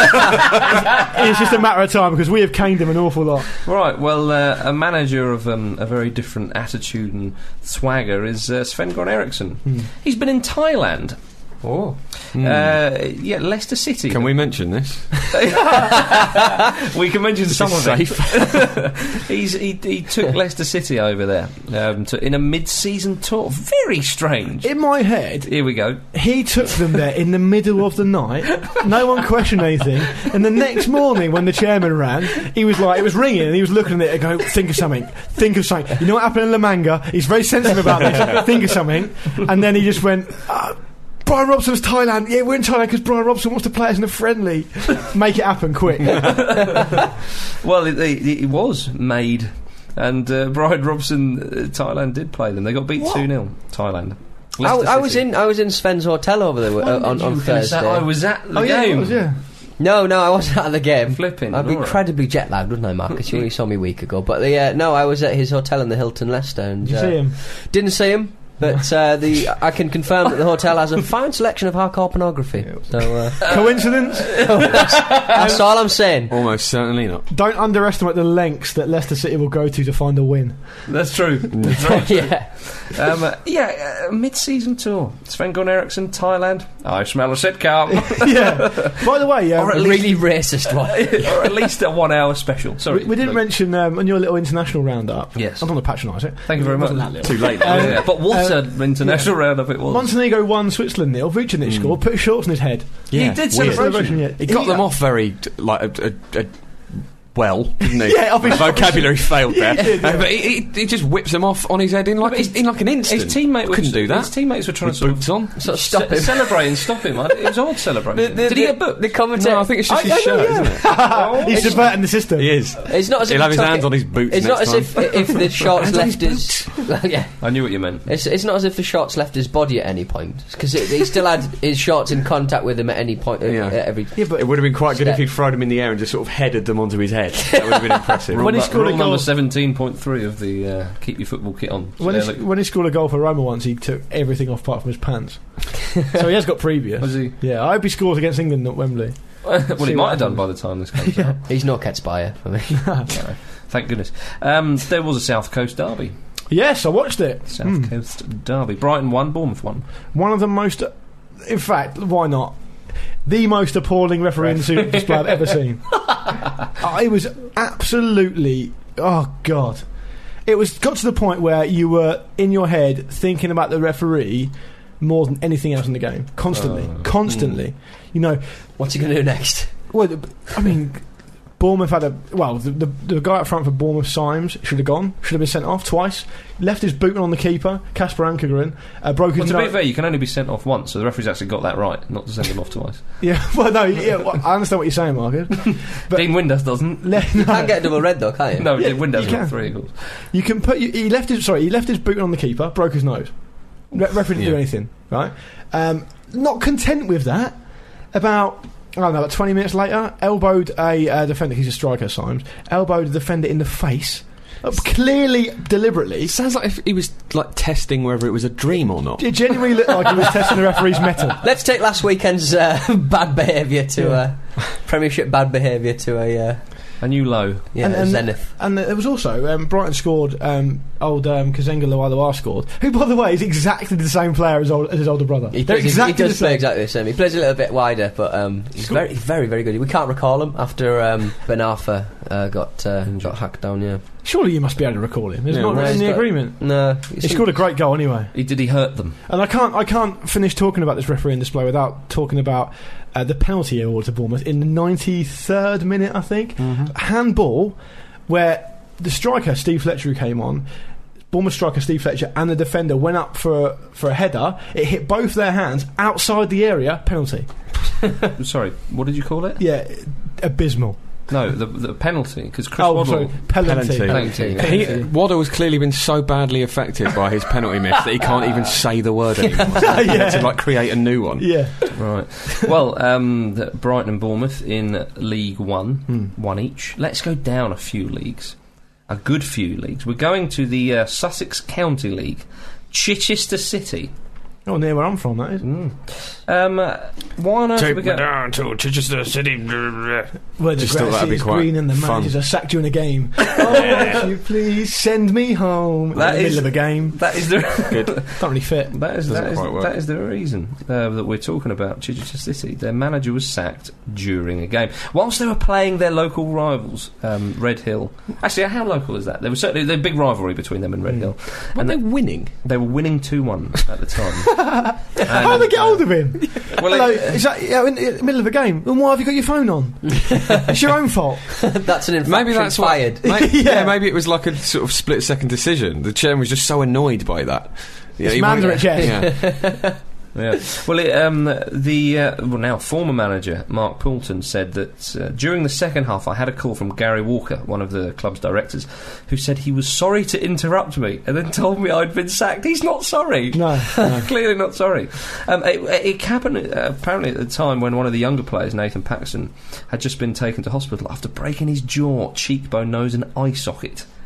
just a matter of time because we have caned him an awful lot. Right, well, uh, a manager of um, a very different attitude and swagger is uh, Sven-Goran Eriksson. Hmm. He's been in Thailand. Oh. Uh, yeah, Leicester City. Can we mention this? We can mention some of safe. it. He's, he, he took Leicester City over there um, to, in a mid-season tour. Very strange. In my head, Here we go. he took them there in the middle of the night. No one questioned anything. And the next morning, when the chairman rang, he was like, it was ringing, and he was looking at it and going, "Think of something. Think of something. You know what happened in La Manga? He's very sensitive about this. Think of something." And then he just went. Uh, Brian Robson's Thailand. Yeah, we're in Thailand because Brian Robson wants to play us in a friendly. Make it happen quick. Well, it, it, it was made, and uh, Brian Robson, uh, Thailand did play them. They got beat two nil. Thailand. I, Leicester I was City. in. I was in Sven's hotel over there uh, on, on Thursday. I was at the Oh yeah, game. it was, yeah. No, no, I wasn't at the game. Flipping, I'm alright. incredibly jet lagged, wasn't I, Marcus? You only saw me a week ago. But uh, no, I was at his hotel in the Hilton Leicester. And, Did you uh, see him? Didn't see him. But uh, the I can confirm that the hotel has a fine selection of hardcore pornography. So, uh, coincidence? that's, that's all I'm saying. Almost certainly not. Don't underestimate the lengths that Leicester City will go to to find a win. That's true. That's very true. Yeah. Um, uh, yeah, uh, mid-season tour. Sven-Goran Eriksson, Thailand. I smell a sitcom. Yeah. By the way, um, or at least, really racist one. Or at least a one-hour special. Sorry, we, we didn't Luke. mention um, on your little international roundup. Yes. I don't want to patronise it. Thank you very much. Too late. Um, isn't it? yeah, but what Uh, an international yeah. roundup it was. Montenegro won, Switzerland nil. Vucinic Mm. scored, put his shorts on his head. Yeah, he did weird. celebration. Yeah. He got He- them off very d- like a, a, a well, didn't he? Yeah, My obviously- vocabulary failed there. Yeah, he did, yeah. Uh, but he, he, he just whips them off on his head in like but his- in like an instant. His teammate was, couldn't do that. His teammates were trying With to sort boots of, on. Sort of stop him. ce- celebrate and stop him. I- It was odd celebrating. The- the- Did he the- get booked? The commentator. No, I think it's just I- his I know, shirt, yeah. isn't it? He's subverting the system. He is. It's not as if He'll have he his took hands it- on his boots. It's next not as time. if if the shorts Hands on left his. Yeah. I knew what you meant. It's it's not as if the shorts left his body at any point because he still had his shorts in contact with him at any point. Yeah. At every. Yeah, but It would have been quite good Step. if he'd thrown them in the air and just sort of headed them onto his head. That would have been impressive. When he Rule, scored a rule goal- number seventeen point three of the uh, keep your football kit on. when, So he, there, look- when he scored a goal for Roma once, he took everything off apart from his pants. So he has got previous. Was he? Yeah, I hope he scores against England at Wembley. well, he See might what have done happens. by the time this comes Yeah. out. He's no Ketspire for me. No, thank goodness. Um, there was a South Coast derby. Yes, I watched it. South Mm. Coast derby. Brighton won, Bournemouth won. One of the most, in fact, why not? The most appalling refereeing Ref. display I've ever seen. uh, it was absolutely, oh god, it was got to the point where you were in your head thinking about the referee more than anything else in the game, constantly, Uh, constantly. You know, What's he going to do next? well, I mean. Bournemouth had a well. The, the, the guy up front for Bournemouth, Symes, should have gone. Should have been sent off twice. Left his boot on the keeper, Kasper Ankergren. Uh, broke Well, his to be nose. fair, you can only be sent off once, so the referee's actually got that right, not to send him off twice. Yeah, well, no, yeah, well, I understand what you're saying, Marcus. But Dean Windass doesn't. le- You no, can't get a double red though, can you? No, Yeah, Dean Windass you got can. three goals. you can put. You, he left his sorry. He left his boot on the keeper, broke his nose. Re- referee didn't do Yeah. anything, right? Um, not content with that, about. I don't know, about twenty minutes later, elbowed a uh, defender, he's a striker, Symes, elbowed a defender in the face, uh, clearly, deliberately. It sounds like if he was like testing whether it was a dream or not. It genuinely looked like he was testing the referee's metal. Let's take last weekend's uh, bad behaviour to Yeah. uh, Premiership bad behaviour to a uh, A new low. yeah And- and- Zenith. And there was also, um, Brighton scored, um, old um, Kazenga Lualua scored, who, by the way, is exactly the same player as, old, as his older brother. He, They're plays, exactly he does the same. play exactly the same. He plays a little bit wider, but um, he's Cool. very, he's very, very good. We can't recall him after um, Ben Arfa uh, got uh, got hacked down. Yeah, Surely you must be able to recall him. It's Yeah, not no, in he's the got- agreement. no, He scored a great goal anyway. He, did he hurt them? And I can't, I can't finish talking about this refereeing display without talking about uh, the penalty award to Bournemouth in the ninety-third minute, I think. Handball, where the striker, Steve Fletcher, who came on, Bournemouth striker Steve Fletcher and the defender went up for a, for a header. It hit both their hands outside the area. Penalty. Sorry, what did you call it? Yeah, abysmal. No, the, the penalty, because Chris Oh, Waddle... sorry, penalty. Penalty. Penalty. He, Waddle has clearly been so badly affected by his penalty miss that he can't even say the word anymore. Yeah. To like create a new one. Yeah. Right. Well, um, the Brighton and Bournemouth in League One, Hmm. one each. Let's go down a few leagues, a good few leagues. We're going to the uh, Sussex County League, Chichester City. Oh, near where I'm from, that is. Mm. Um, uh, why on earth Take we me go? down to Chichester City. Where the Just thought grass that'd be is quite green and the fun. managers have sacked you in a game. Oh, won't you please send me home That in the is- middle of a game. That is the Don't really fit. that is Doesn't that is, quite work. that is the reason uh, that we're talking about Chichester City. Their manager was sacked during a game whilst they were playing their local rivals, um, Red Hill. Actually, how local is that? There was certainly there's a big rivalry between them and Red Hill, And and they're they, winning. they were winning two one at the time. How did they get hold of him? Well, Hello, it- is that yeah, in, in the middle of a game? Then why have you got your phone on? It's your own fault. That's an infraction Maybe that's what- fired. Maybe, yeah. Yeah. maybe it was like a sort of split second decision. The chairman was just so annoyed by that. Yeah, It's he Mandarin wanted- chess. Yeah. Yeah. Well, it, um, the uh, well now former manager Mark Poulton said that uh, during the second half, I had a call from Gary Walker, one of the club's directors, who said he was sorry to interrupt me, and then told me I'd been sacked. He's not sorry. No, no. Clearly not sorry. Um, it, it happened uh, apparently at the time when one of the younger players, Nathan Paxson, had just been taken to hospital after breaking his jaw, cheekbone, nose, and eye socket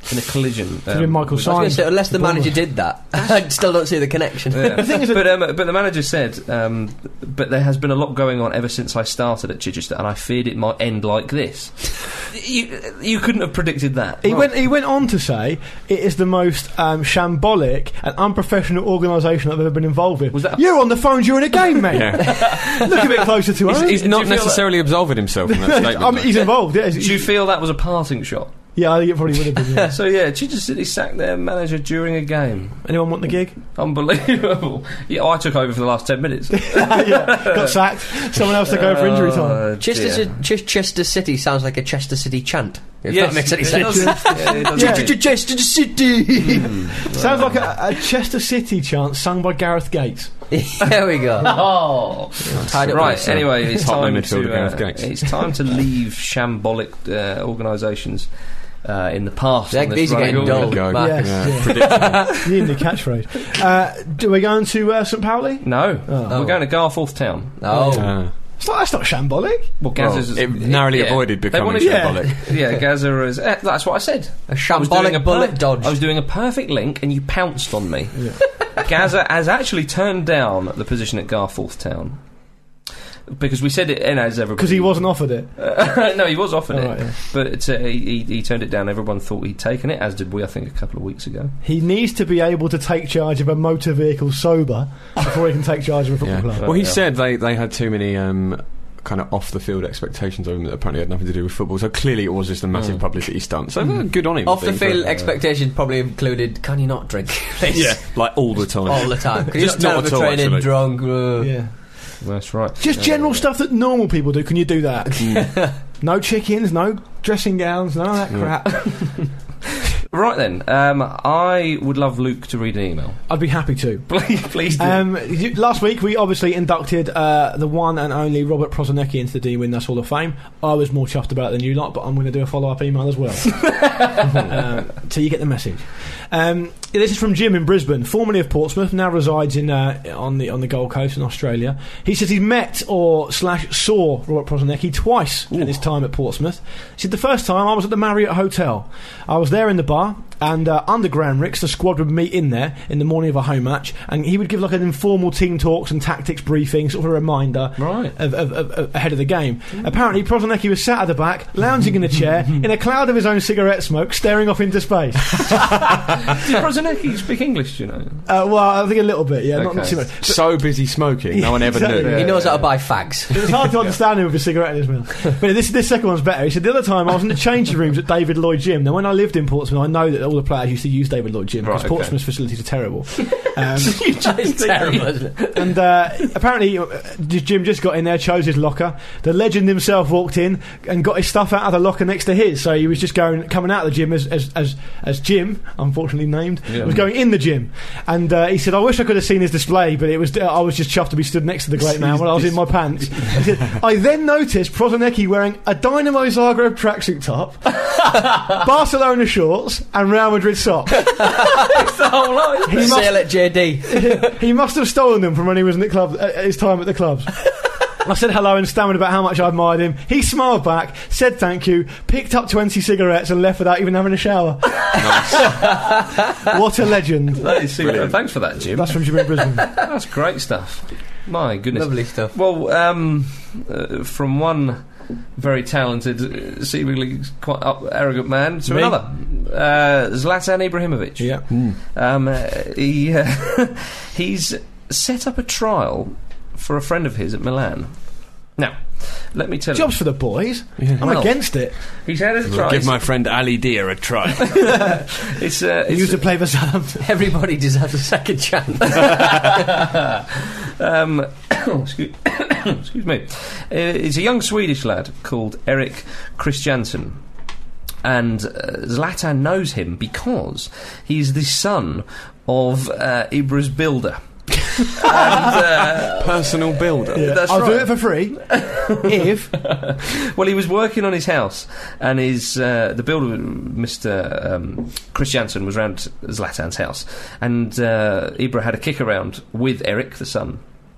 in a collision. Um, Michael Symes. Say, unless the manager did that, I still don't see the connection. Yeah. the thing is but, um, but the manager said, um, but there has been a lot going on ever since I started at Chichester, and I feared it might end like this. you, you couldn't have predicted that. He right. went. He went on to say it is the most um, shambolic and unprofessional organisation I've ever been involved with. Was that a You're on the phone during a game, mate. Look a bit closer to he's, home. He's not necessarily absolving himself in that statement. I mean, he's involved. Yeah. Do you feel that was a parting shot? Yeah, I think it probably would have been. Yeah. So yeah, Chichester City sacked their manager during a game. Anyone want the gig? Unbelievable. Yeah, I took over for the last ten minutes. yeah, got sacked. Someone else took over for injury time. Uh, Chester, Ch- Chester City sounds like a Chester City chant. If yes, that makes any it sense. Does. Yeah. Ch- Chester City. Mm. Sounds like a, a Chester City chant sung by Gareth Gates. There we go. Oh, Tied up right. with Anyway, it's Tottenham time midfielder to Gareth uh, Gates. it's time to leave shambolic uh, organisations. Uh, in the past, Like, these are getting dull. Go. Marcus. Yes, yeah. You need the catchphrase. Uh, do we going to uh, St Pauli? No, Oh. we're going to Garforth Town. Oh. Uh, It's not, that's not shambolic. Well, Gazza's well, it narrowly yeah. avoided They becoming wanted- shambolic. Yeah, Gazza is. Eh, that's what I said. A I was doing shambolic bullet per- dodge. I was doing a perfect link, and you pounced on me. Yeah. Gazza has actually turned down the position at Garforth Town. Because we said it, and as everybody... Because he wasn't offered it. Uh, no, he was offered Oh, it, right, yeah. but it's, uh, he, he turned it down. Everyone thought he'd taken it, as did we, I think, a couple of weeks ago. He needs to be able to take charge of a motor vehicle sober before he can take charge of a football Yeah. club. Well, he Yeah. said they, they had too many um, kind of off-the-field expectations of him that apparently had nothing to do with football, so clearly it was just a massive Mm. publicity stunt. So uh, good on him. Off the being field fair. expectations probably included, can you not drink this? Yeah, like all the time. All the time. Can you Just not not turn at up all, a training actually. drunk? Uh, Yeah. That's right. Just general stuff that normal people do. Can you do that? Mm. No chickens, no dressing gowns, none of that crap. Right then, um, I would love Luke to read an email. I'd be happy to. Please, please do. Um, you- last week we obviously inducted uh, the one and only Robert Prosonecki into the Dean Windass Hall of Fame. I was more chuffed about it than you lot, but I'm going to do a follow-up email as well. uh, so you get the message. Um, this is from Jim in Brisbane, formerly of Portsmouth, now resides in uh, on the on the Gold Coast in Australia. He says he met or slash saw Robert Prosonecki twice in his time at Portsmouth. He said the first time I was at the Marriott Hotel. I was there in the bar, and uh, under Graham Ricks, the squad would meet in there in the morning of a home match, and he would give like an informal team talks and tactics briefing, sort of a reminder Right. of, of, of, of ahead of the game. Apparently, Prosonecki was sat at the back, lounging in a chair, in a cloud of his own cigarette smoke, staring off into space. Did Prosonecki speak English, do you know? Uh, well, I think a little bit, yeah, not, not Okay. too much. So busy smoking, no one ever Exactly. knew. He knows how to buy fags. It was hard to understand him with a cigarette in his mouth. But this this second one's better. He said, the other time I was in the changing rooms at David Lloyd Gym. Now, when I lived in Portsmouth, I know that all the players used to use David Lloyd Gym because Right, okay. Portsmouth's facilities are terrible. Um, It's terrible, isn't it? and uh, apparently, uh, Jim just got in there, chose his locker. The legend himself walked in and got his stuff out of the locker next to his. So he was just going, coming out of the gym as as as, as Jim, unfortunately named, Yeah. was going in the gym. And uh, he said, "I wish I could have seen his display, but it was I was just chuffed to be stood next to the great man when I was in my pants." He said, "I then noticed Prosonecki wearing a Dynamo Zagreb tracksuit top, Barcelona shorts, and Real Madrid socks. The whole lot. He must, Sale at J D. he must have stolen them from when he was in the club at his time at the clubs." I said hello and stammered about how much I admired him. He smiled back, said thank you, picked up twenty cigarettes and left without even having a shower. What a legend. That is super. Thanks for that, Jim. That's from Jim in Brisbane. That's great stuff. My goodness. Lovely stuff. Well, um, uh, from one very talented, uh, seemingly quite up, arrogant man to Me? another, uh, Zlatan Ibrahimovic. Yeah. Um, uh, he uh, he's set up a trial for a friend of his at Milan. Now, let me tell Jobs you, for the boys. I'm Well, against it. he's had a trial. Give my friend Ali Dia a try. It's, uh, He it's used to play for Southampton. Everybody deserves a second chance. um, excuse, excuse me. Uh, it's a young Swedish lad called Erik Christiansen. And uh, Zlatan knows him because he's the son of uh, Ibra's builder. and, uh, Personal builder. Yeah. That's I'll do right. it for free if well, he was working on his house, and his uh, the builder, Mister Um, Christiansen, was round Zlatan's house, and uh, Ibra had a kick around with Eric, the son.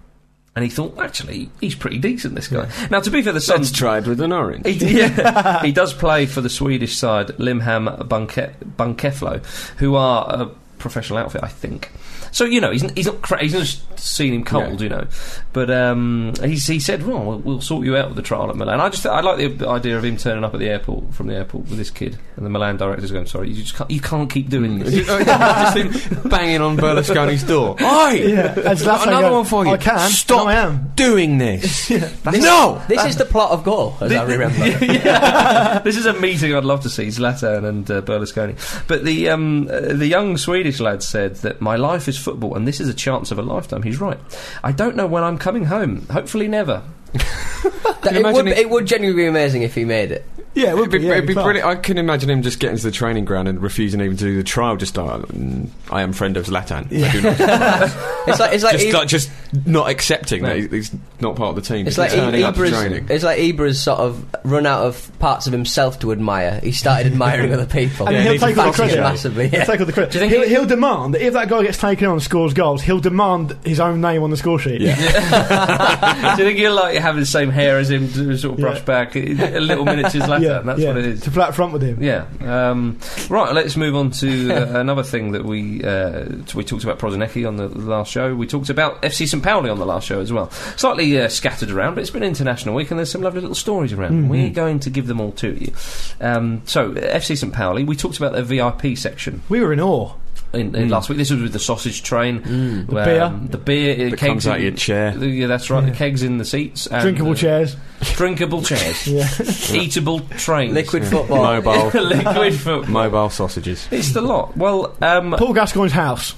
And he thought, actually, he's pretty decent, this guy. Yeah. Now, to be fair, the Suns... Let's try it with an orange. He, yeah, he does play for the Swedish side, Limhamn Bunke, Bunkeflo, who are a professional outfit, I think. So, you know, he's, he's not cra- he's not just seen him cold, yeah. you know. But um, he's, he said, well, we'll, we'll sort you out with the trial at Milan. I just I like the idea of him turning up at the airport, from the airport, with this kid. And the Milan director's going, sorry, you just can't, you can't keep doing this. Just him banging on Berlusconi's door. Oi! Yeah, I've got another one for you. I can. Stop no, I am. doing this. yeah. this no! This is the plot of Goal, as this, I remember. Yeah. This is a meeting I'd love to see, Zlatan and uh, Berlusconi. But the, um, uh, the young Swedish lad said that my life is football, and this is a chance of a lifetime. He's right. I don't know when I'm coming home. Hopefully never. that, it, would, it, it would genuinely be amazing if he made it. Yeah, it would be, it'd be, yeah, it'd be class. brilliant. I can imagine him just getting to the training ground and refusing even to do the trial. Just uh, mm, I am friend of Zlatan. Yeah. I do not it's like it's like, just, e- like just not accepting no. that he's not part of the team. It's like turning e- up to training. It's like Ibra's sort of run out of parts of himself to admire. He started admiring other people. And yeah, he'll take all the credit massively. Yeah. He'll take all the credit. Do you think he'll, he- he'll demand that if that guy gets taken on and scores goals, he'll demand his own name on the score sheet. Yeah. Yeah. Do you think he'll like have the same hair as him to sort of brush yeah. back a little miniatures Zlatan? Yeah, That's yeah. what it is. To flat front with him. Yeah. Um, right, let's move on to uh, another thing that we uh, t- we talked about Prosinecki on the, the last show. We talked about F C Saint Pauli on the last show as well. Slightly uh, scattered around, but it's been International Week and there's some lovely little stories around. Mm-hmm. We're going to give them all to you. Um, so, F C Saint Pauli, we talked about their V I P section. We were in awe. In, in mm. last week, this was with the sausage train, mm. the um, beer, the beer, that kegs comes out in, your chair. The, yeah, that's right. Yeah. The kegs in the seats, and, drinkable uh, chairs, drinkable chairs, yeah. eatable trains, liquid yeah. football, mobile, liquid football, mobile sausages. It's the lot. Well, um, Paul Gascoigne's house.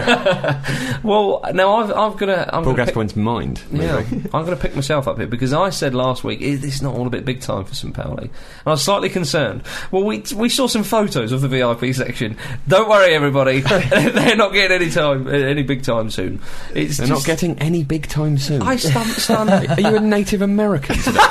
well, now I've, I've got to. Paul Gascoigne's pick, mind. Maybe. Yeah, I'm going to pick myself up here because I said last week is this not all a bit big time for Saint Pauli? And I was slightly concerned. Well, we we saw some photos of the V I P section. Don't worry, everybody. They're not getting any time, any big time soon. It's They're just, not getting any big time soon. I stunned. stunned. Are you a Native American today?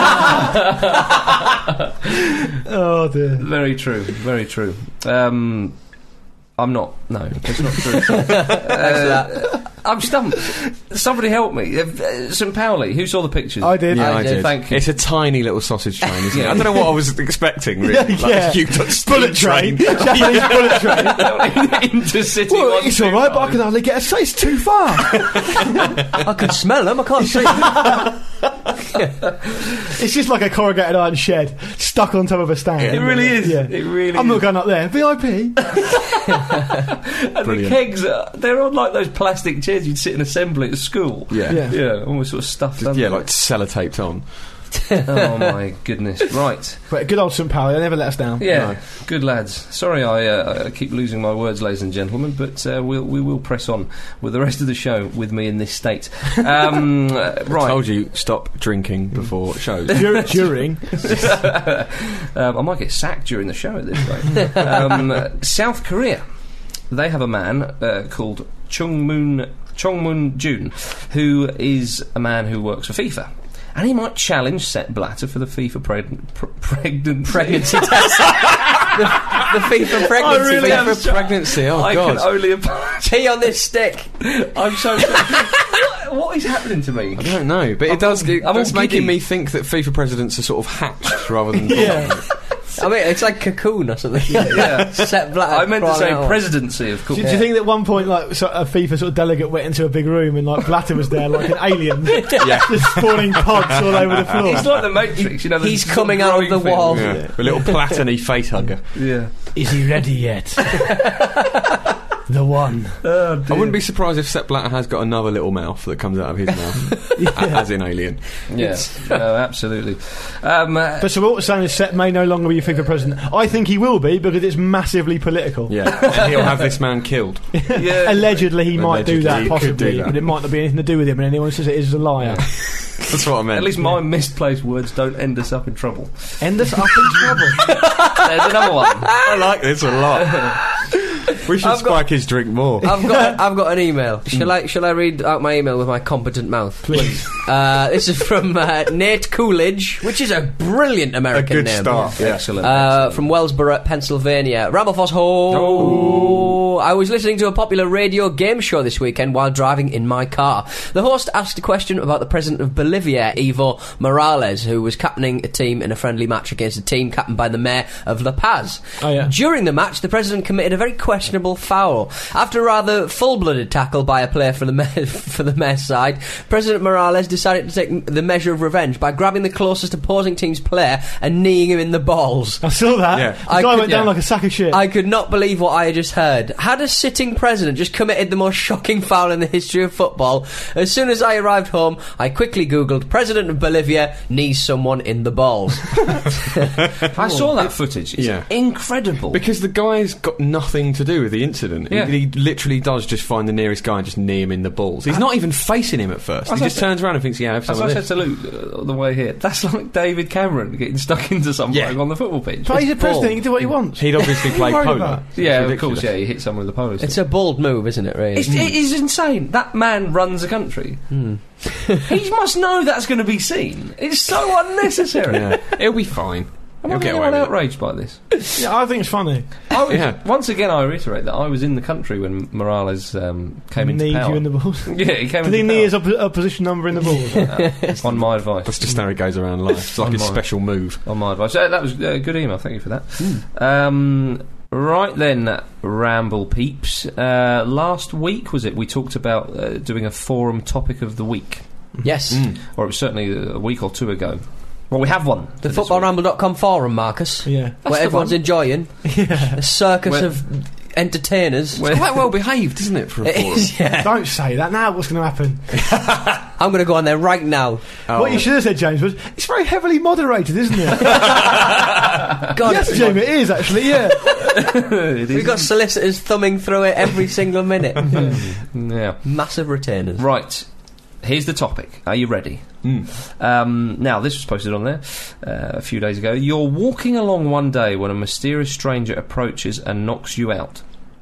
Oh dear. Very true. Very true. Um, I'm not. No, it's not true. uh, I'm stumped. Somebody help me. Uh, Saint Pauli, who saw the pictures? I did. Yeah, I, I did. did. Thank you. It's a tiny little sausage train, isn't Yeah. it? I don't know what I was expecting, really. Yeah, Like yeah. a huge Bullet train. Japanese bullet train. Intercity. Well, one, it's two, all right, but I five. can hardly get a say. It's too far. I can smell them. I can't see them. It's just like a corrugated iron shed stuck on top of a stand. It really is. Yeah. It really I'm is. not going up there. V I P. And the kegs, uh, they're on like those plastic chairs you'd sit and assemble at school. Yeah. Yeah. Yeah, almost sort of stuffed Just, under. yeah, like sellotaped on. Oh my goodness. Right. But good old Saint Pauli, they never let us down. Yeah, No. good lads. Sorry I, uh, I keep losing my words, ladies and gentlemen, but uh, we'll, we will press on with the rest of the show with me in this state. Um, uh, right. I told you, stop drinking before shows. Dur- during. um, I might get sacked during the show at this rate. um, uh, South Korea. They have a man uh, called Chung Moon Chung Moon Jun, who is a man who works for FIFA. And he might challenge Sepp Blatter for the FIFA preg- pr- pregnant Pregnancy test. the, the FIFA pregnancy. I really am FIFA so- pregnancy, oh I God. can only apologise. Pee on this stick. I'm so what, what is happening to me? I don't know, but it I'm does. all- It, I'm it's all making giddy. me think that FIFA presidents are sort of hatched rather than. Yeah. I mean, it's like Cocoon or something. Yeah. Sepp Blatter. I meant to crawling say out. presidency, of course. Do, do you think that at one point, like, so a FIFA sort of delegate went into a big room and like Blatter was there, like an alien, Yeah. just spawning pods all over the floor? It's like the Matrix, you know. the He's sort of coming out of the growing thing. wall. Yeah. A little platiny face hugger. Yeah. Is he ready yet? The one. Oh, I wouldn't be surprised if Sepp Blatter has got another little mouth that comes out of his mouth, Yeah. as in Alien. Yeah, no, absolutely. Um, uh, But so what we're saying is Sepp may no longer be FIFA president. I think he will be because it's massively political. Yeah, and he'll have this man killed. yeah. Allegedly he might do Allegedly that, he could possibly, do that. but it might not be anything to do with him, and anyone says it is a liar. That's what I meant. At least my misplaced words don't end us up in trouble. End us up in trouble. There's another one. I like this a lot. We should I've spike got- his drink more. I've got I've got an email. Shall I shall I read out my email with my competent mouth? Please. Uh, this is from uh, Nate Coolidge, which is a brilliant A American good name. start. Yeah. Excellent. Uh, excellent. from Wellsboro, Pennsylvania. Ramblefos ho! Hello, I was listening to a popular radio game show this weekend while driving in my car. The host asked a question about the president of Bolivia, Evo Morales, who was captaining a team in a friendly match against a team captained by the mayor of La Paz. Oh, yeah. During the match, the president committed a very questionable foul. After a rather full-blooded tackle by a player for the mayor, for the mayor's side, President Morales decided to take the measure of revenge by grabbing the closest opposing team's player and kneeing him in the balls. I saw that. Yeah. The I guy could- went down yeah. like a sack of shit. I could not believe what I had just heard. Had a sitting president just committed the most shocking foul in the history of football? As soon as I arrived home, I quickly googled President of Bolivia knees someone in the balls. I saw that footage. It's Yeah. incredible. Because the guy's got nothing to do with the incident. Yeah. He, he literally does just find the nearest guy and just knee him in the balls. He's not even facing him at first. As He I just said- turns around and thinks, yeah, have As some I of said this. to Luke uh, on the way here, that's like David Cameron getting stuck into something Yeah. on the football pitch. But he's a Ball. president, he can do what he wants. He'd obviously What are play you worried polo. about? It's Yeah, of ridiculous. course, yeah, he hit someone with a polo stick. It's a bold move, isn't it, really? It's, it is insane. That man runs a country. He must know that's going to be seen. It's so unnecessary. Yeah. He'll be fine. Am I He'll the get only away one with it. outraged by this? Yeah, I think it's funny. I was, Yeah. Once again, I reiterate that I was in the country when Morales um, came into Need power. you in the balls. yeah, he came Did he into knee his power. op- opposition number in the balls? on my advice. That's just how he goes around life. It's like his Online. special move. On my advice. Uh, that was a good email. Thank you for that. Um, right then, Ramble peeps. Uh, last week, was it? We talked about uh, doing a forum topic of the week. Yes. Or it was certainly a week or two ago. Well, we have one. The for this football week. ramble dot com forum, Marcus. Yeah. the Where everyone's one. enjoying Yeah. a circus Where- of entertainers. Where- It's quite well behaved, isn't it, for a It forum? is, yeah. Don't say that now. What's going to happen? I'm going to go on there right now. Oh. What you should have said, James, was it's very heavily moderated, isn't it? God, Yes, Jamie, it is actually. Yeah. It we've is- got solicitors thumbing through it every single minute. yeah. Massive retainers. Right. Here's the topic. Are you ready? Mm. Um, now, this was posted on there uh, a few days ago. You're walking along one day when a mysterious stranger approaches and knocks you out.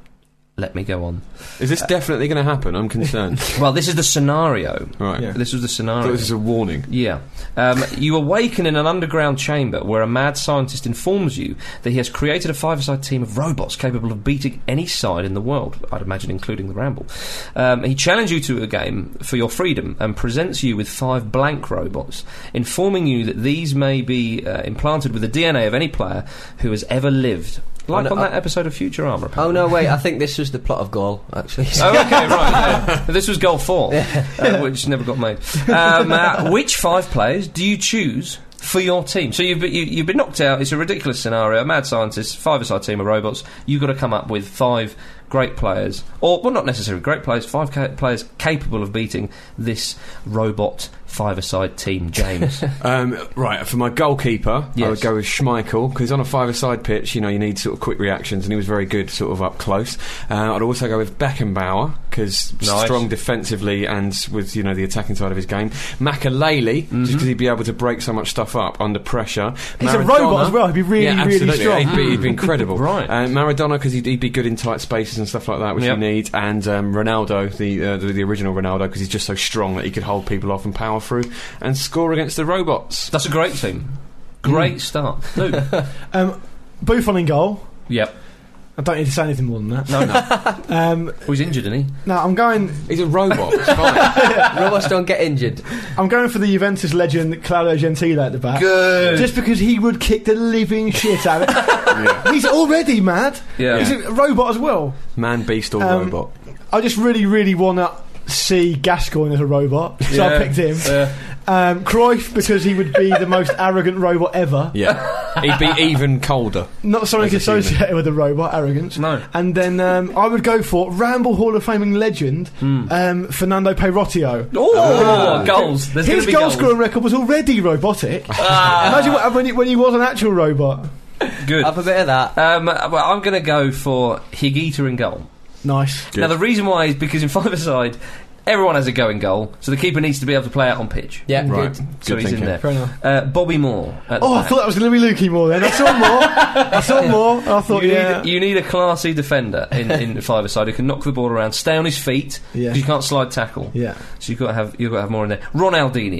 Let me go on. Is this definitely going to happen? I'm concerned. Well, this is the scenario. Right. Yeah. This was the I scenario. thought this was a warning. Yeah. Um, you awaken in an underground chamber where a mad scientist informs you that he has created a five-a-side team of robots capable of beating any side in the world, I'd imagine including the Ramble. Um, he challenges you to a game for your freedom and presents you with five blank robots, informing you that these may be uh, implanted with the D N A of any player who has ever lived. Like Oh, no, on that I- episode of Futurama. Oh, no, wait. I think this was the plot of Goal, actually. Oh, okay, right. Yeah. This was goal four, uh, which never got made. Um, uh, which five players do you choose for your team? So you've been, you, you've been knocked out. It's a ridiculous scenario. A mad scientist, five-a-side team of robots. You've got to come up with five great players, or well, not necessarily great players. Five ca- players capable of beating this robot five-a-side team. James. Um, right, for my goalkeeper, I Yes. would go with Schmeichel, because on a five-a-side pitch, you know, you need sort of quick reactions, and he was very good sort of up close. Uh, I'd also go with Beckenbauer, because Nice. strong defensively and with, you know, the attacking side of his game. Makalele, just because he'd be able to break so much stuff up under pressure. He's a Maradona- robot as well. He'd be really, yeah, really absolutely. strong. He'd be, he'd be incredible. Right. Uh, Maradona, because he'd, he'd be good in tight spaces and stuff like that, which Yep. you need. And um, Ronaldo, the, uh, the the original Ronaldo, because he's just so strong that he could hold people off and power through and score against the robots. That's a great team. Great start. Luke. Um, Buffon in goal. Yep. I don't need to say anything more than that. No, no. Um, Well, he's injured, isn't he? no, I'm going. He's a robot. It's fine. Robots don't get injured. I'm going for the Juventus legend Claudio Gentile at the back. Good. Just because he would kick the living shit out of it. Yeah. He's already mad. Yeah. He's a robot as well. Man, beast, or Um, robot. I just really, really want to see Gascoigne as a robot, so I Yeah. picked him. Yeah. Um, Cruyff, because he would be the most arrogant robot ever. Yeah, he'd be even colder. Not something As a human. associated with a robot, arrogance. No. And then um, I would go for Ramble Hall of Faming legend, um, Fernando Peirotio. Oh, goals. There's His gonna be goal goals. scoring record was already robotic. Ah. Imagine what, when, he, when he was an actual robot. Good. Have a bit of that. Um, well, I'm going to go for Higuita in goal. Nice. Good. Now, the reason why is because in five-a-side, everyone has a go in goal, so the keeper needs to be able to play out on pitch. Yeah, Right. good. So Good he's thinking. in there. Fair enough. Uh, Bobby Moore. At the Oh, I back. thought that was going to be Lukey more then. I saw more. I saw more. I thought, you, yeah. need, you need a classy defender in, in five-a-side who can knock the ball around, stay on his feet, Yeah. because you can't slide tackle. Yeah. So you've got to have you've got to have more in there. Ronaldinho.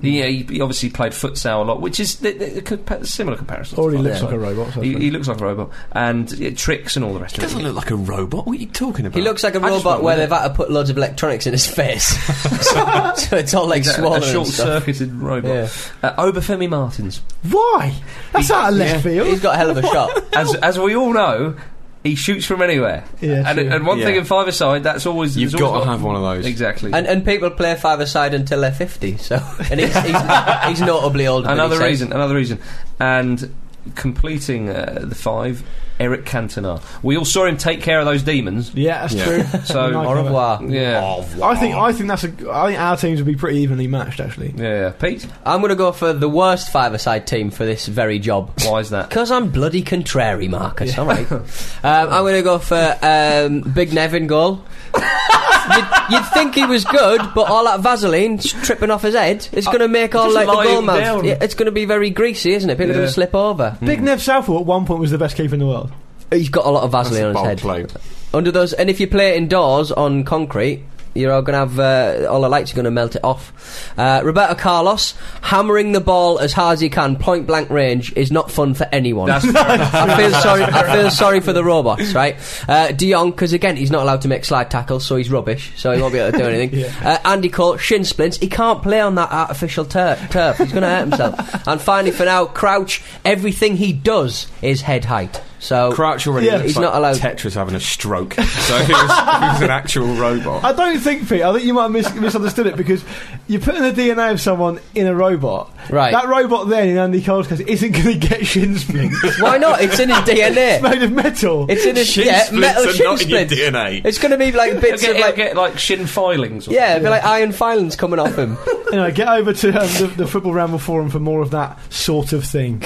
He, he, he obviously played futsal a lot, which is the, the, the compa- similar comparison. Already looks yeah. like a robot. So he, he looks like a robot, and yeah, tricks and all the rest. He of it. doesn't look like a robot. What are you talking about? He looks like a robot where they've had to put loads of electronics in his face, so, so it's all like exactly, swollen. A short-circuited robot. Yeah. Uh, Obafemi Martins. Why? That's he, out of left yeah. field. He's got a hell of a shot. As as we all know. He shoots from anywhere. Yeah, and, and one yeah. thing in five-a-side, that's always... You've got to have one of those. Exactly. And, and people play five-a-side until they're fifty, so... And he's, he's, he's notably older Another than he reason, says. another reason. And completing uh, the five, Eric Cantona. We all saw him take care of those demons. Yeah, that's yeah. true. So, au revoir. Yeah. Au revoir. I think I think that's a. I think our teams would be pretty evenly matched, actually. Yeah, Pete. I'm going to go for the worst five-a-side team for this very job. Why is that? Because I'm bloody contrary, Marcus. Yeah. All right. um, I'm going to go for um, Big Nev in goal. you'd, you'd think he was good, but all that Vaseline tripping off his head is going to make all like the goal mouth. Yeah, it's going to be very greasy, isn't it? People yeah. are going to slip over. Big mm. Nev Southall at one point was the best keeper in the world. He's got a lot of Vaseline on his head. Play. Under those, and if you play it indoors on concrete, you're all going to have uh, all the lights are going to melt it off. Uh, Roberto Carlos hammering the ball as hard as he can, point blank range, is not fun for anyone. That's I feel sorry. I feel sorry for the robots, right? Uh, De Jong, because again he's not allowed to make slide tackles, so he's rubbish, so he won't be able to do anything. yeah. uh, Andy Cole, shin splints. He can't play on that artificial tur- turf. He's going to hurt himself. And finally, for now, Crouch. Everything he does is head height. So Crouch already yeah. looks he's like not allowed. Tetris having a stroke. So he was, he was an actual robot. I don't think, Pete. I think you might have mis- misunderstood it because you're putting the D N A of someone in a robot. Right. That robot then, in Andy Cole's case, isn't going to get shin splints. Why not? It's in his D N A. It's made of metal. It's in his shin yeah, splints metal are shin not splints. In your D N A. It's going to be like bits get, of like get like shin filings. Or yeah, it'd be yeah. like iron filings coming off him. Anyway, get over to um, the, the Football Ramble forum for more of that sort of thing.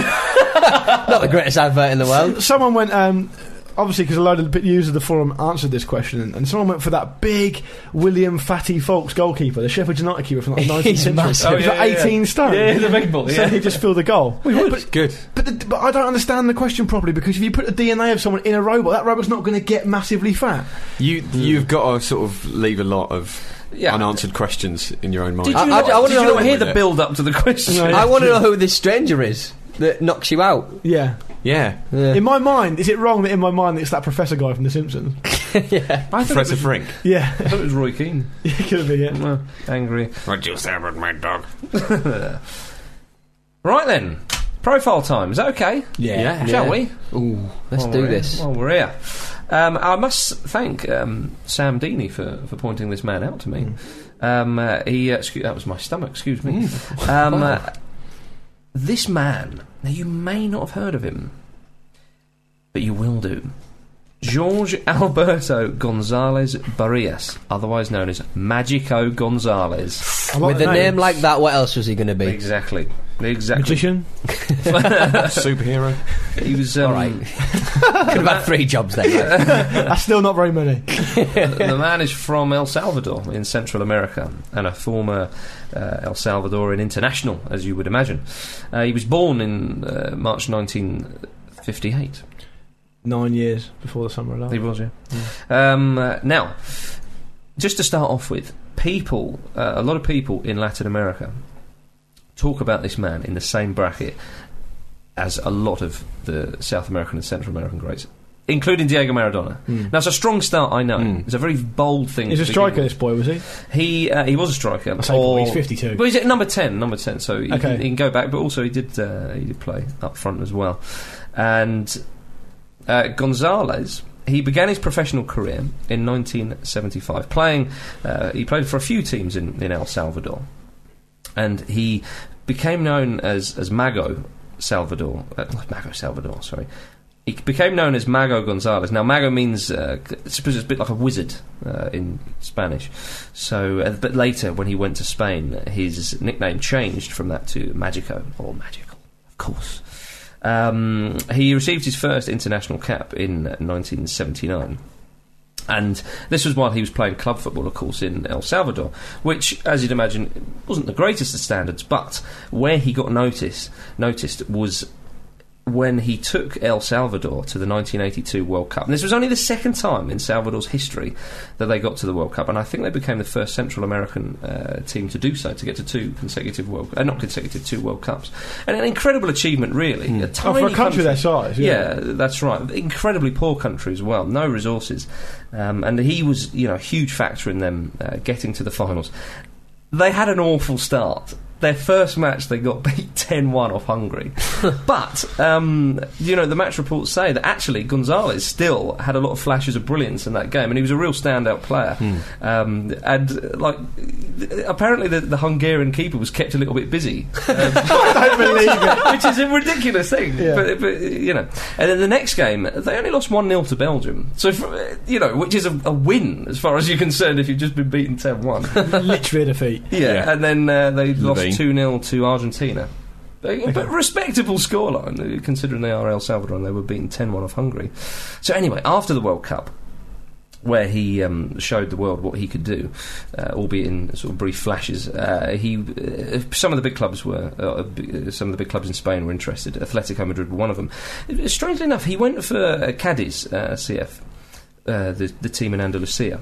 Not the greatest advert in the world. Someone went. Um, Obviously, because a load of the users of the forum answered this question, and, and someone went for that big William Fatty Foulkes goalkeeper, the Sheffield United keeper from like the nineteenth century. Massive. Oh, yeah, yeah, like eighteen yeah. stone. Yeah, the big ball. Yeah. So he just filled the goal. We would. But, good. But, the, but I don't understand the question properly, because if you put a D N A of someone in a robot, that robot's not going to get massively fat. You, you've got to sort of leave a lot of yeah. unanswered questions in your own mind. Did you I, not, I, I want did to you not hear the it? build up to the question? No, I want to know who this stranger is that knocks you out. Yeah. Yeah. yeah. In my mind, is it wrong that in my mind it's that professor guy from The Simpsons? yeah. I Professor Frink. Yeah. I thought it was Roy Keane. Yeah, it could be, yeah. Well, angry. What'd you say about my dog? Right then. Profile time. Is that okay? Yeah. yeah. Shall we? Ooh, let's While do we're this. Here. Well, we're here. Um, I must thank um, Sam Deeney for, for pointing this man out to me. Mm. Um, uh, he, uh, excuse, that was my stomach, excuse me. Mm. Um, wow. uh, this man, now you may not have heard of him, but you will do. Jorge Alberto Gonzalez Barrias, otherwise known as Magico Gonzalez. With a name. name like that, what else was he going to be? Exactly. Exactly. Magician? Superhero? He was... Um, Alright. Could have had three jobs then. Right? That's still not very many. The man is from El Salvador in Central America and a former uh, El Salvadorian international, as you would imagine. Uh, he was born in uh, March nineteen fifty-eight. Nine years before the Summer of Love. He was, yeah. yeah. Um, uh, now, just to start off with, people, uh, a lot of people in Latin America talk about this man in the same bracket as a lot of the South American and Central American greats, including Diego Maradona. Mm. Now, it's a strong start, I know. Mm. It's a very bold thing. He's a striker, this boy, was he? He uh, he was a striker. I say boy, he's fifty-two. Well, he's at number ten, number ten, so he, okay. can, he can go back, but also he did uh, he did play up front as well. And uh, Gonzalez, he began his professional career in nineteen seventy-five, playing. Uh, he played for a few teams in, in El Salvador, and he became known as as Mago Salvador. Uh, Mago Salvador, sorry. He became known as Mago Gonzalez. Now, Mago means uh, it's a bit like a wizard uh, in Spanish. So, uh, but later, when he went to Spain, his nickname changed from that to Magico, or Magical, of course. Um, he received his first international cap in nineteen seventy-nine. And this was while he was playing club football, of course, in El Salvador, which, as you'd imagine, wasn't the greatest of standards, but where he got notice, noticed was when he took El Salvador to the nineteen eighty-two World Cup. And this was only the second time in Salvador's history that they got to the World Cup, and I think they became the first Central American uh, team to do so, to get to two consecutive World uh, not consecutive, two World Cups. And an incredible achievement, really. Mm. A tiny oh, for a country, country their size, yeah. Yeah, that's right. Incredibly poor country as well, no resources. Um, and he was, you know, a huge factor in them uh, getting to the finals. They had an awful start. Their first match, they got beat ten one off Hungary. But, um, you know, the match reports say that actually Gonzalez still had a lot of flashes of brilliance in that game, and he was a real standout player. Hmm. Um, and, like, apparently the, the Hungarian keeper was kept a little bit busy. Um, I don't believe it. Which is a ridiculous thing. Yeah. But, but, you know. And then the next game, they only lost one nil to Belgium. So, for, you know, which is a, a win, as far as you're concerned, if you've just been beaten ten one. Literally a defeat. Yeah, yeah. And then uh, they lost two nil to Argentina. But, but respectable scoreline, considering they are El Salvador and they were beaten ten one off Hungary. So anyway, after the World Cup, where he um, showed the world what he could do, uh, albeit in sort of brief flashes, uh, he uh, some of the big clubs were uh, some of the big clubs in Spain were interested. Atletico Madrid were one of them. Strangely enough, he went for uh, Cadiz uh, C F, uh, the, the team in Andalusia.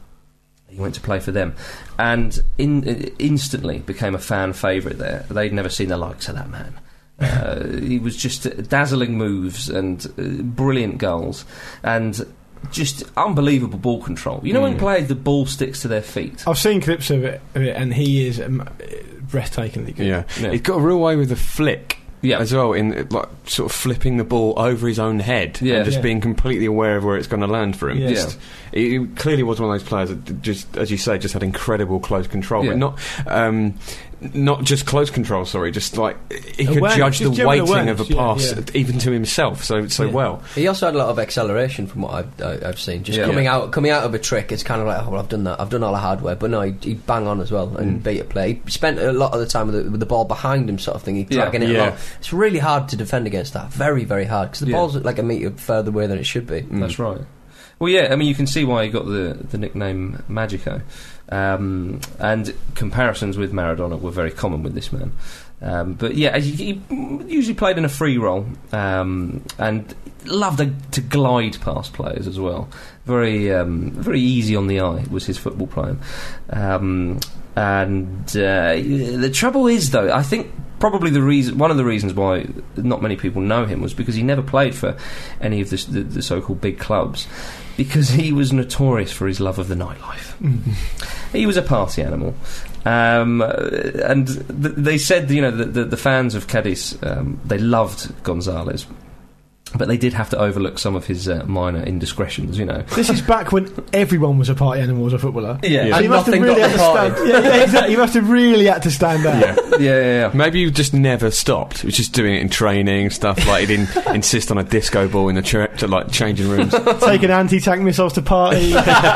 He went to play for them, and in, uh, instantly became a fan favourite there. They'd never seen the likes of that man. Uh, he was just uh, dazzling moves and uh, brilliant goals, and just unbelievable ball control. You know, mm. when players, the ball sticks to their feet. I've seen clips of it, of it and he is um, breathtakingly good. Yeah. yeah, he's got a real way with a flick. Yeah. As well, in like sort of flipping the ball over his own head, yeah. and just yeah. being completely aware of where it's going to land for him. Yeah. Just, he, he clearly was one of those players that just, as you say, just had incredible close control, yeah. but not um, not just close control. Sorry, just like he could awareness, judge the weighting of a pass, yeah, yeah. even to himself, so so yeah. well. He also had a lot of acceleration, from what I've, I, I've seen. Just yeah. coming yeah. out, coming out of a trick, it's kind of like, oh, well, I've done that. I've done all the hard work, but no, he'd, he'd bang on as well and mm. beat a play. He spent a lot of the time with the, with the ball behind him, sort of thing. He'd dragging yeah. it yeah. along. It's really hard to defend against that. Very, very hard, because the yeah. ball's like a metre further away than it should be. Mm. That's right. Well, yeah, I mean, you can see why he got the, the nickname Magico. Um, and comparisons with Maradona were very common with this man. Um, but yeah, he, he usually played in a free role, um, and loved to, to glide past players as well. Very, um, very easy on the eye was his football playing. Um, and uh, the trouble is, though, I think probably the reason, one of the reasons why not many people know him was because he never played for any of the, the, the so-called big clubs, because he was notorious for his love of the nightlife. Mm-hmm. He was a party animal. Um, and th- they said, you know, the, the, the fans of Cadiz, um, they loved Gonzalez, but they did have to overlook some of his uh, minor indiscretions, you know. This is back when everyone was a party animal as a footballer. Yeah, so and you must have nothing really got had to the stand. Yeah, yeah, exactly. You must have really had to stand out. Yeah. yeah, yeah, yeah. Maybe you just never stopped. He was just doing it in training and stuff. Like he didn't insist on a disco ball in the ch- to, like changing rooms, taking anti-tank missiles to party.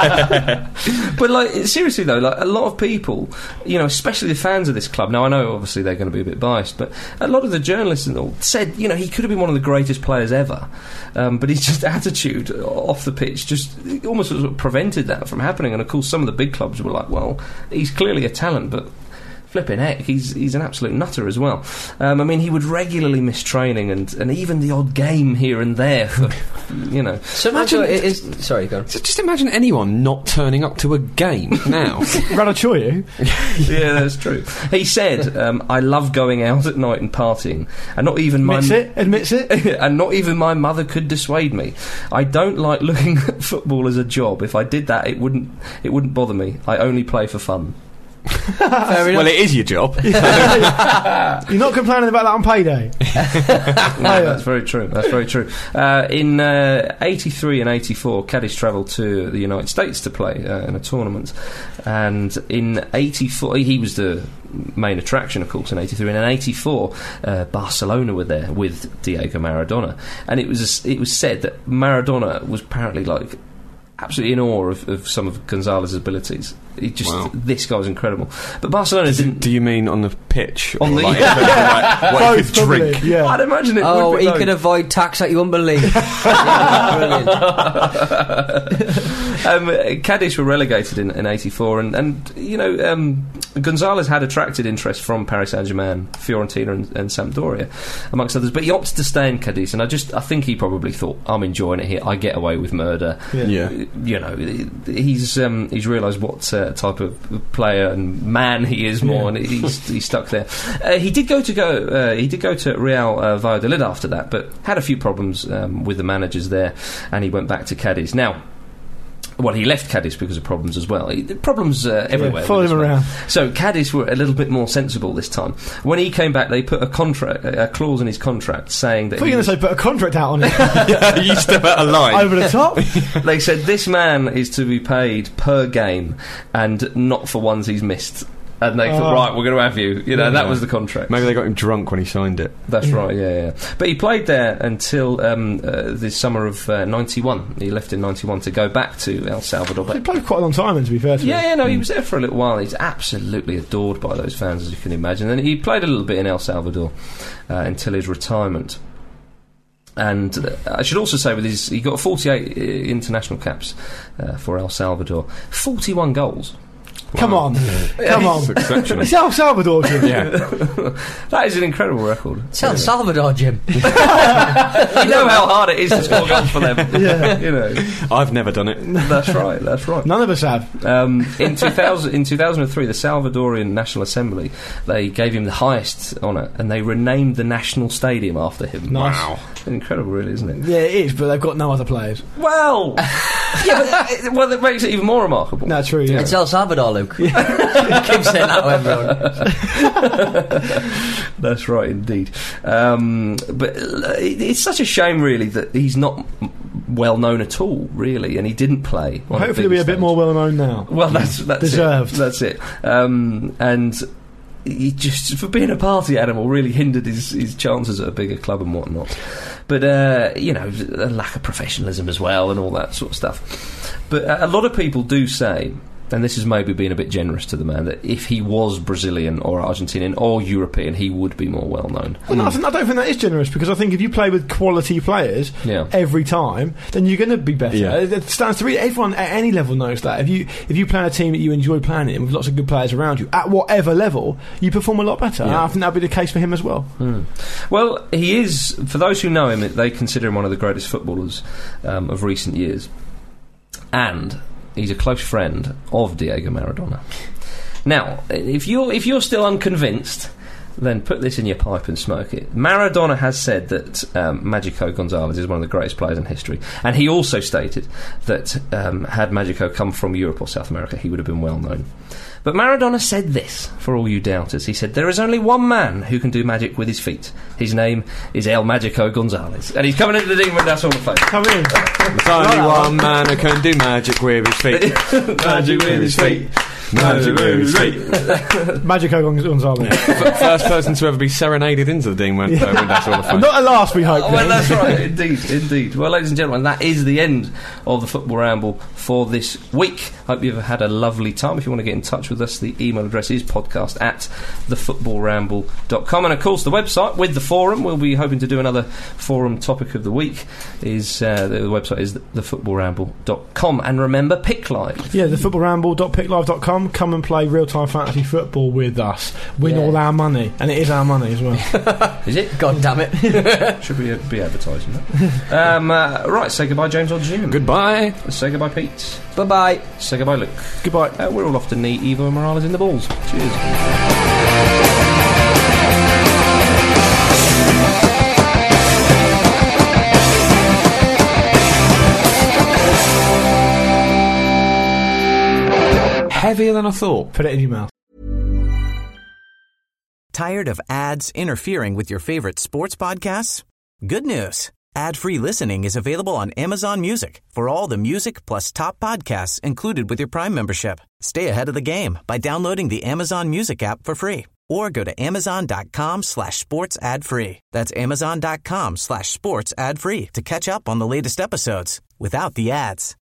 But like seriously though, like a lot of people, you know, especially the fans of this club. Now I know obviously they're going to be a bit biased, but a lot of the journalists and all said, you know, he could have been one of the greatest players ever. Um, but his just attitude off the pitch just almost sort of prevented that from happening. And of course, some of the big clubs were like, "Well, he's clearly a talent, but flipping heck, he's he's an absolute nutter as well." Um, I mean, he would regularly miss training and, and even the odd game here and there. For, you know, so imagine it is. Sorry, go on. Just imagine anyone not turning up to a game now. Ranachoyu. Yeah, that's true. He said, um, "I love going out at night and partying, and not even admits my it, admits it, and not even my mother could dissuade me. I don't like looking at football as a job. If I did that, it wouldn't it wouldn't bother me. I only play for fun." Well, it is your job. You're not complaining about that on payday. No, that's very true. That's very true. Uh, in uh, eighty-three and eighty-four, Cadiz travelled to the United States to play uh, in a tournament, and in eighty-four he was the main attraction, of course, in eighty-three. And in eighty-four, uh, Barcelona were there with Diego Maradona, and it was it was said that Maradona was apparently like absolutely in awe of, of some of Gonzalez's abilities. He just wow. This guy was incredible. But Barcelona Does didn't. It, do you mean on the pitch? On the like, yeah. like, what you could drink? Probably, yeah. I'd imagine it. Oh, would be he though. could avoid tax that you wouldn't believe. Yeah, brilliant. um, Cadiz were relegated in, in eighty-four, and, and you know um, Gonzalez had attracted interest from Paris Saint-Germain, Fiorentina, and, and Sampdoria, amongst others. But he opted to stay in Cadiz, and I just I think he probably thought, I'm enjoying it here. I get away with murder. Yeah. Yeah. You know, he's um, he's realised what uh, type of player and man he is more, yeah. and he's he's stuck there. Uh, he did go to go. Uh, he did go to Real uh, Valladolid after that, but had a few problems um, with the managers there, and he went back to Cadiz. Now. Well, he left Cadiz because of problems as well. He, problems uh, everywhere. Yeah, follow him around. So Cadiz were a little bit more sensible this time. When he came back, they put a contract, a clause in his contract saying that. I thought you were going to say put a contract out on it. Yeah, you step out of line over the top. They said this man is to be paid per game and not for ones he's missed. And they thought, oh. right, we're going to have you. You know, yeah. that was the contract. Maybe they got him drunk when he signed it. That's yeah. right, yeah, yeah. But he played there until um, uh, the summer of uh, ninety-one. He left in ninety-one to go back to El Salvador. He played quite a long time, and to be fair to Yeah, him. yeah, no, mm. he was there for a little while. He's absolutely adored by those fans, as you can imagine. And he played a little bit in El Salvador uh, until his retirement. And uh, I should also say, with his, he got forty-eight uh, international caps uh, for El Salvador, forty-one goals. Come Wow. on, come on! It's El Salvador, Jim. Yeah, that is an incredible record. It's El Salvador, Jim. You know how hard it is to score goals for them. Yeah. You know, I've never done it. that's right. That's right. None of us have. Um, in two thousand, in two thousand three, the Salvadorian National Assembly they gave him the highest honour, and they renamed the national stadium after him. Nice. Wow, incredible, really, isn't it? Yeah, it is, but they've got no other players. Well, yeah, but, well, that makes it even more remarkable. No, true. Yeah. It's El Salvador, Luke. Keep saying that to everyone. That's right, indeed. Um, but it's such a shame, really, that he's not well known at all, really, and he didn't play. Well, hopefully, he'll be a bit more well known now. Well, that's that's deserved. It. That's it. Um, and he just, for being a party animal, really hindered his, his chances at a bigger club and whatnot. But uh, you know, a lack of professionalism as well, and all that sort of stuff. But uh, a lot of people do say, and this is maybe being a bit generous to the man, that if he was Brazilian or Argentinian or European, he would be more well known. Well, no, I, think, I don't think that is generous, because I think if you play with quality players Yeah. every time, then you're going to be better. Yeah. It, it stands to read. Everyone at any level knows that. If you if you play on a team that you enjoy playing in with lots of good players around you, at whatever level, you perform a lot better. Yeah. And I think that'll be the case for him as well. Mm. Well, he is, for those who know him, they consider him one of the greatest footballers um, of recent years. And he's a close friend of Diego Maradona. Now, if you're if you're still unconvinced, then put this in your pipe and smoke it. Maradona has said that um, Magico Gonzalez is one of the greatest players in history, and he also stated that um, had Magico come from Europe or South America, he would have been well known. But Maradona said this, for all you doubters. He said, there is only one man who can do magic with his feet. His name is El Magico Gonzalez. And he's coming into the Dean Windass Hall of Fame. Come in. there's only one man who can do magic with his feet. Magic with his feet. Magic with his feet. Magico Gonzalez. F- First person to ever be serenaded into the Dean Win- uh, Windass Hall of Fame. Not at last, we hope. Oh, well, that's right, indeed, indeed. Well, ladies and gentlemen, that is the end of the Football Ramble for this week. Hope you've had a lovely time. If you want to get in touch with us, the email address is podcast at the football ramble dot com. And, of course, the website with the forum. We'll be hoping to do another forum topic of the week. Is uh, the, the website is the football ramble dot com. And remember, Pick Live. Yeah, the football ramble dot pick live dot com. Come and play real-time fantasy football with us. Win Yeah. all our money. And it is our money as well. Is it? God damn it. Should we be advertising that? um, uh, right, say goodbye, James or Jim. Goodbye. Say goodbye, Pete. Bye-bye. Say goodbye, Luke. Goodbye. Uh, we're all off to knee Evo Morales in the balls. Cheers. Heavier than I thought. Put it in your mouth. Tired of ads interfering with your favorite sports podcasts? Good news. Ad-free listening is available on Amazon Music for all the music plus top podcasts included with your Prime membership. Stay ahead of the game by downloading the Amazon Music app for free or go to amazon.com slash sports ad free. That's amazon.com slash sports ad free to catch up on the latest episodes without the ads.